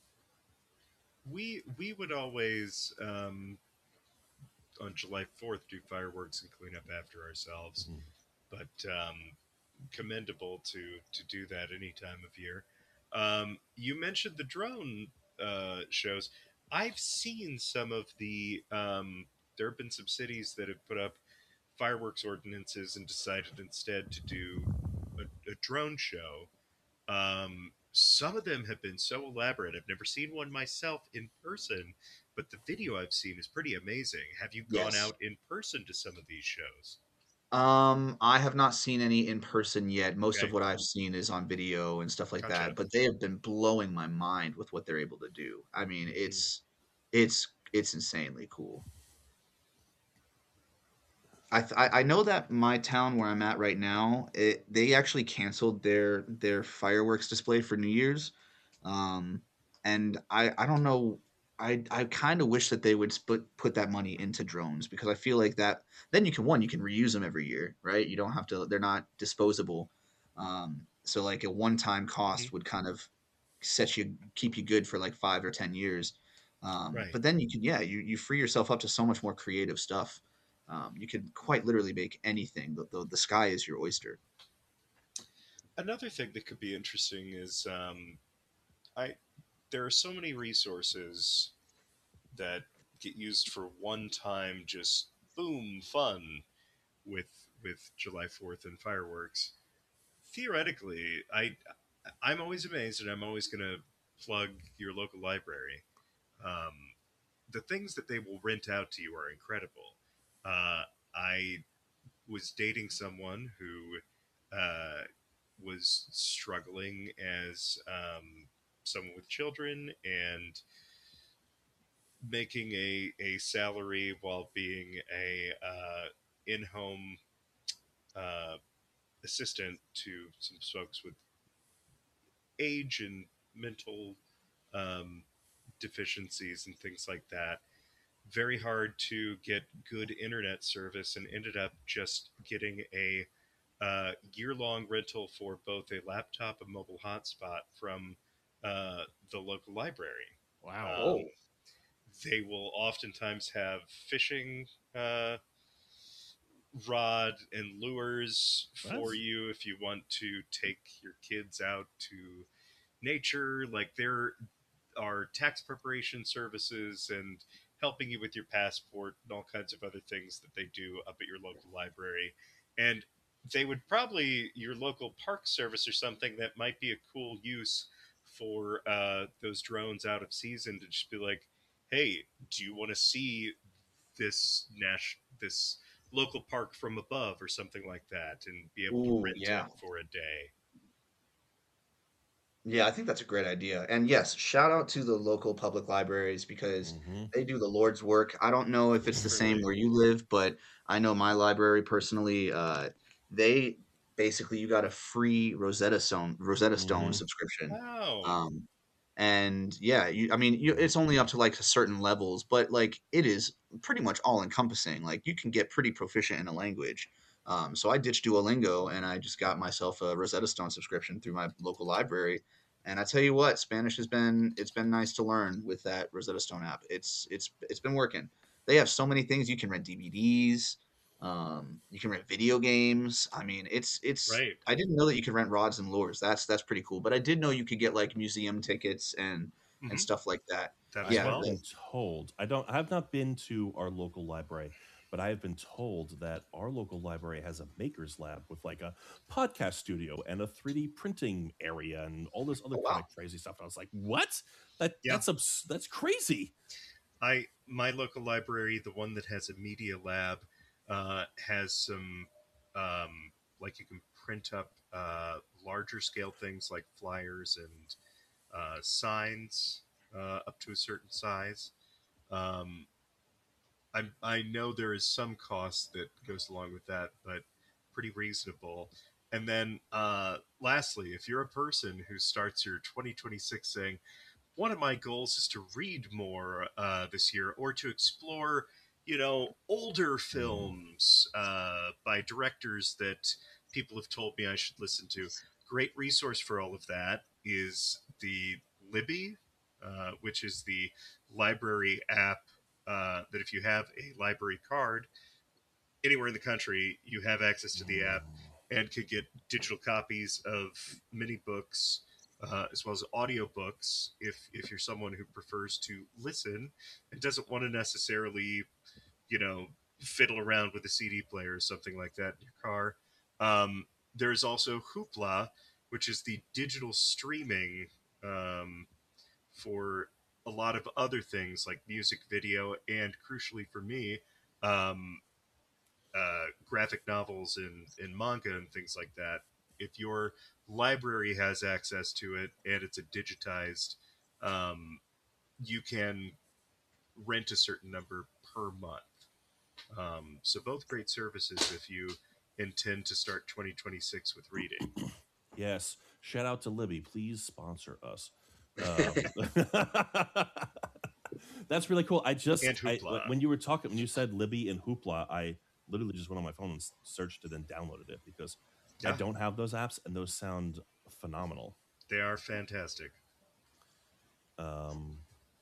We we would always um, on July fourth do fireworks and clean up after ourselves, Mhm. but um, commendable to to do that any time of year. Um, you mentioned the drone uh, shows. I've seen some of the. Um, there have been some cities that have put up fireworks ordinances and decided instead to do a, a drone show. Um, some of them have been so elaborate. I've never seen one myself in person, but the video I've seen is pretty amazing. Have you gone Yes. out in person to some of these shows? Um, I have not seen any in person yet. Most Okay. of what I've seen is on video and stuff like Gotcha. that. But they have been blowing my mind with what they're able to do. I mean, it's it's it's insanely cool. I th- I I know that my town where I'm at right now, it they actually canceled their their fireworks display for New Year's, um, and I I don't know. I I kind of wish that they would put put that money into drones because I feel like that then you can one you can reuse them every year, right? You don't have to. They're not disposable. Um, So like a one-time cost Mhm. would kind of set you keep you good for like five or ten years. Um, Right. but then you can yeah you you free yourself up to so much more creative stuff. Um, you could quite literally make anything. The, the the sky is your oyster. Another thing that could be interesting is um, I there are so many resources that get used for one time just boom fun with with July fourth and fireworks. Theoretically, I I'm always amazed, and I'm always going to plug your local library. Um, the things that they will rent out to you are incredible. Uh, I was dating someone who uh, was struggling as um, someone with children and making a, a salary while being a uh, in-home uh, assistant to some folks with age and mental um, deficiencies and things like that. Very hard to get good internet service, and ended up just getting a uh, year-long rental for both a laptop and mobile hotspot from uh, the local library. Wow. Um, they will oftentimes have fishing uh, rod and lures for What? you if you want to take your kids out to nature. Like there are tax preparation services and helping you with your passport and all kinds of other things that they do up at your local library. And they would probably, your local park service or something that might be a cool use for uh, those drones out of season to just be like, hey, do you want to see this Nash, this local park from above or something like that, and be able to Ooh, rent yeah. it for a day? Yeah, I think that's a great idea. And yes, shout out to the local public libraries because Mm-hmm. they do the Lord's work. I don't know if it's the same Truly. where you live, but I know my library personally, uh, they basically you got a free Rosetta Stone Rosetta Stone Mm-hmm. subscription. Wow. Um, and yeah, you, I mean, you, it's only up to like certain levels, but like it is pretty much all encompassing. Like you can get pretty proficient in a language. Um, so I ditched Duolingo and I just got myself a Rosetta Stone subscription through my local library. And I tell you what, Spanish has been it's been nice to learn with that Rosetta Stone app. It's it's it's been working. They have so many things. You can rent D V Ds. Um, you can rent video games. I mean, it's it's. Right. I didn't know that you could rent rods and lures. That's that's pretty cool. But I did know you could get like museum tickets and and Hmm. stuff like that. That I as Yeah, have well. the, been told, I don't I have not been to our local library, but I have been told that our local library has a maker's lab with like a podcast studio and a three D printing area and all this other oh kind wow. of crazy stuff. And I was like, "What? That Yeah. that's abs- that's crazy." I my local library, the one that has a media lab, uh, has some um, like you can print up uh, larger scale things like flyers and uh, signs uh, up to a certain size. Um, I I know there is some cost that goes along with that, but pretty reasonable. And then, uh, lastly, if you're a person who starts your twenty twenty-six saying, one of my goals is to read more uh, this year, or to explore, you know, older Mm. films uh, by directors that people have told me I should listen to. Great resource for all of that is the Libby, uh, which is the library app uh, that if you have a library card anywhere in the country, you have access to the app and could get digital copies of many books uh, as well as audiobooks if if you're someone who prefers to listen and doesn't want to necessarily, you know, fiddle around with a C D player or something like that in your car. Um, there's also Hoopla, which is the digital streaming um, for a lot of other things like music, video, and crucially for me, um, uh, graphic novels and, and manga and things like that. If your library has access to it and it's a digitized, um, you can rent a certain number per month. Um, so both great services if you intend to start twenty twenty-six with reading. Yes. Shout out to Libby. Please sponsor us. Um, that's really cool. I just And I when- Hoopla. when you were talking when you said Libby and Hoopla, I literally just went on my phone and s- searched it and downloaded it because I Yeah. don't have those apps and those sound phenomenal. They are fantastic. Um,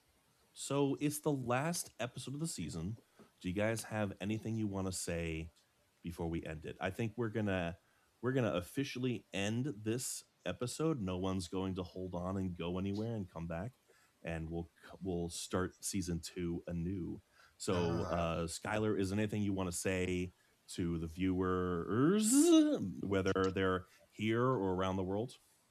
so it's the last episode of the season. Do you guys have anything you want to say before we end it? I think we're gonna we're gonna officially end this episode. No one's going to hold on and go anywhere and come back, and we'll we'll start season two anew. So, Ah. uh, Skylar, is there anything you want to say to the viewers, whether they're here or around the world?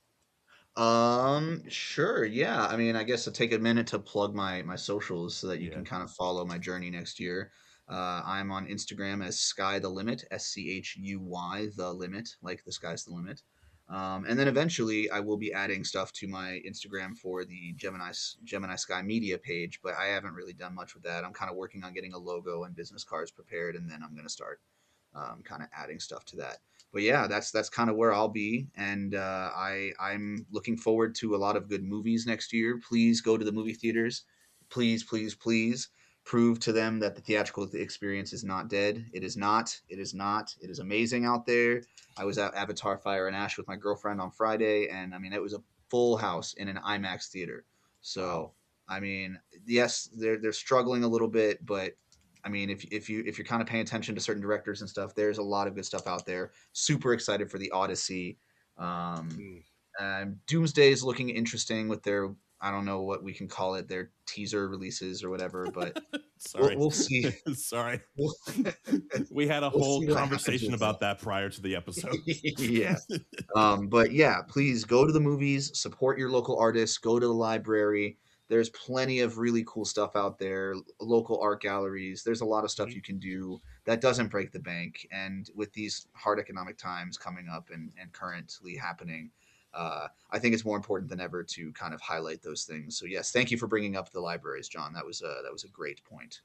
Um, sure. Yeah. I mean, I guess I'll take a minute to plug my my socials so that you Yeah. can kind of follow my journey next year. Uh, I'm on Instagram as Sky the Limit, S C H U Y the Limit, like the sky's the limit. Um, and then eventually, I will be adding stuff to my Instagram for the Gemini Gemini Sky Media page, but I haven't really done much with that. I'm kind of working on getting a logo and business cards prepared, and then I'm going to start um, kind of adding stuff to that. But yeah, that's that's kind of where I'll be, and uh, I I'm looking forward to a lot of good movies next year. Please go to the movie theaters. Please, please, please prove to them that the theatrical experience is not dead. It is not. It is not. It is amazing out there. I was at Avatar: Fire and Ash with my girlfriend on Friday, and I mean it was a full house in an IMAX theater. So I mean, yes, they're they're struggling a little bit, but I mean, if if you if you're kind of paying attention to certain directors and stuff, there's a lot of good stuff out there. Super excited for the Odyssey. Um, Mm. um, Doomsday is looking interesting with their, I don't know what we can call it, their teaser releases or whatever, but Sorry, we'll, we'll see. Sorry, We'll, we had a we'll whole see what conversation happens with about that prior to the episode. yeah. Um, but yeah, please go to the movies, support your local artists, go to the library. There's plenty of really cool stuff out there, local art galleries. There's a lot of stuff Mhm. you can do that doesn't break the bank. And with these hard economic times coming up and, and currently happening, uh, I think it's more important than ever to kind of highlight those things. So yes, thank you for bringing up the libraries, John. That was a, that was a great point.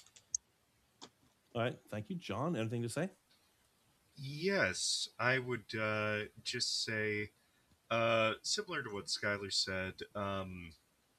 All right, thank you, John. Anything to say? Yes, I would uh, just say, uh, similar to what Skylar said, um,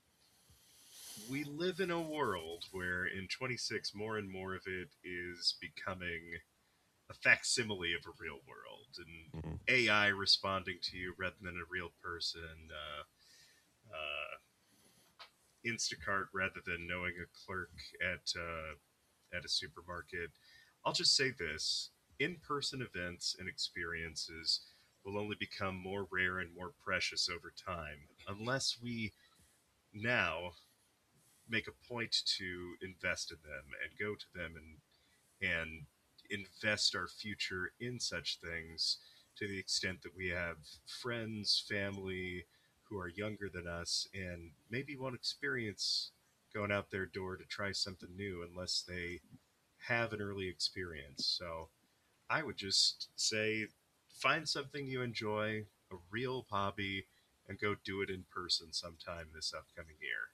we live in a world where in twenty-six more and more of it is becoming a facsimile of a real world, and Mhm. A I responding to you rather than a real person, uh, uh, Instacart rather than knowing a clerk at uh, at a supermarket. I'll just say this: in-person events and experiences will only become more rare and more precious over time unless we now make a point to invest in them and go to them and and invest our future in such things, to the extent that we have friends, family who are younger than us and maybe won't experience going out their door to try something new unless they have an early experience. So I would just say find something you enjoy, a real hobby, and go do it in person sometime this upcoming year.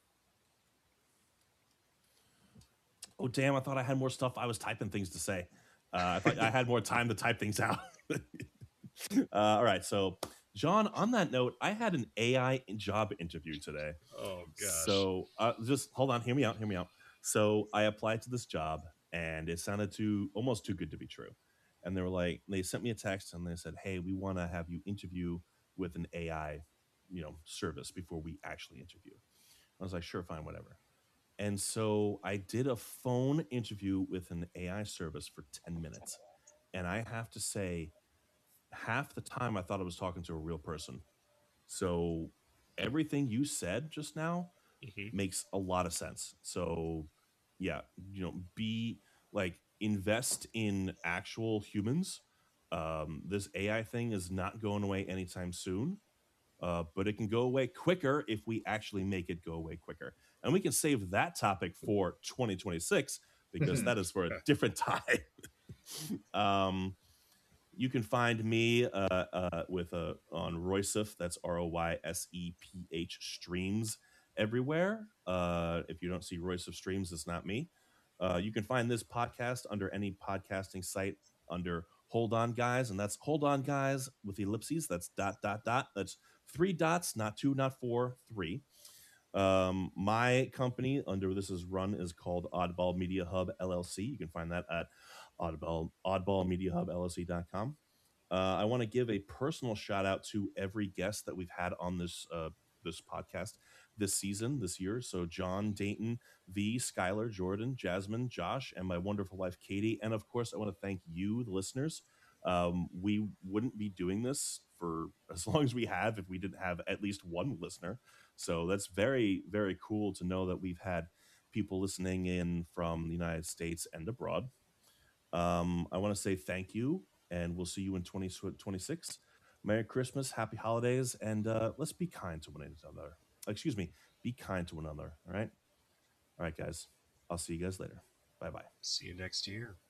Oh, damn! I thought I had more stuff. I was typing things to say. Uh, I thought I had more time to type things out. uh, all right, so John. On that note, I had an A I job interview today. Oh gosh. So uh, just hold on, hear me out, hear me out. So I applied to this job, and it sounded too almost too good to be true. And they were like, they sent me a text, and they said, "Hey, we want to have you interview with an A I, you know, service before we actually interview." I was like, "Sure, fine, whatever." And so I did a phone interview with an A I service for ten minutes. And I have to say, half the time I thought I was talking to a real person. So everything you said just now Mhm. makes a lot of sense. So yeah, you know, be like invest in actual humans. Um, this A I thing is not going away anytime soon. Uh, but it can go away quicker if we actually make it go away quicker. And we can save that topic for twenty twenty-six because that is for a different time. um, you can find me uh, uh, with uh, on Royseph. That's R O Y S E P H streams everywhere. Uh, if you don't see Royseph streams, it's not me. Uh, you can find this podcast under any podcasting site under Hold On Guys, and that's Hold On Guys with ellipses. That's dot dot dot. That's three dots, not two, not four, three. Um, my company under this is run is called Oddball Media Hub L L C. You can find that at oddball oddball media hub L L C dot com. Uh, I want to give a personal shout out to every guest that we've had on this uh, this podcast this season, this year. So John, Dayton, V, Skylar, Jordan, Jasmine, Josh, and my wonderful wife Katie. And of course, I want to thank you, the listeners. Um, we wouldn't be doing this for as long as we have if we didn't have at least one listener. So that's very, very cool to know that we've had people listening in from the United States and abroad. Um, I want to say thank you, and we'll see you in twenty twenty-six. Merry Christmas, happy holidays, and uh, let's be kind to one another. Excuse me, be kind to one another. All right, all right, guys. I'll see you guys later. Bye bye. See you next year.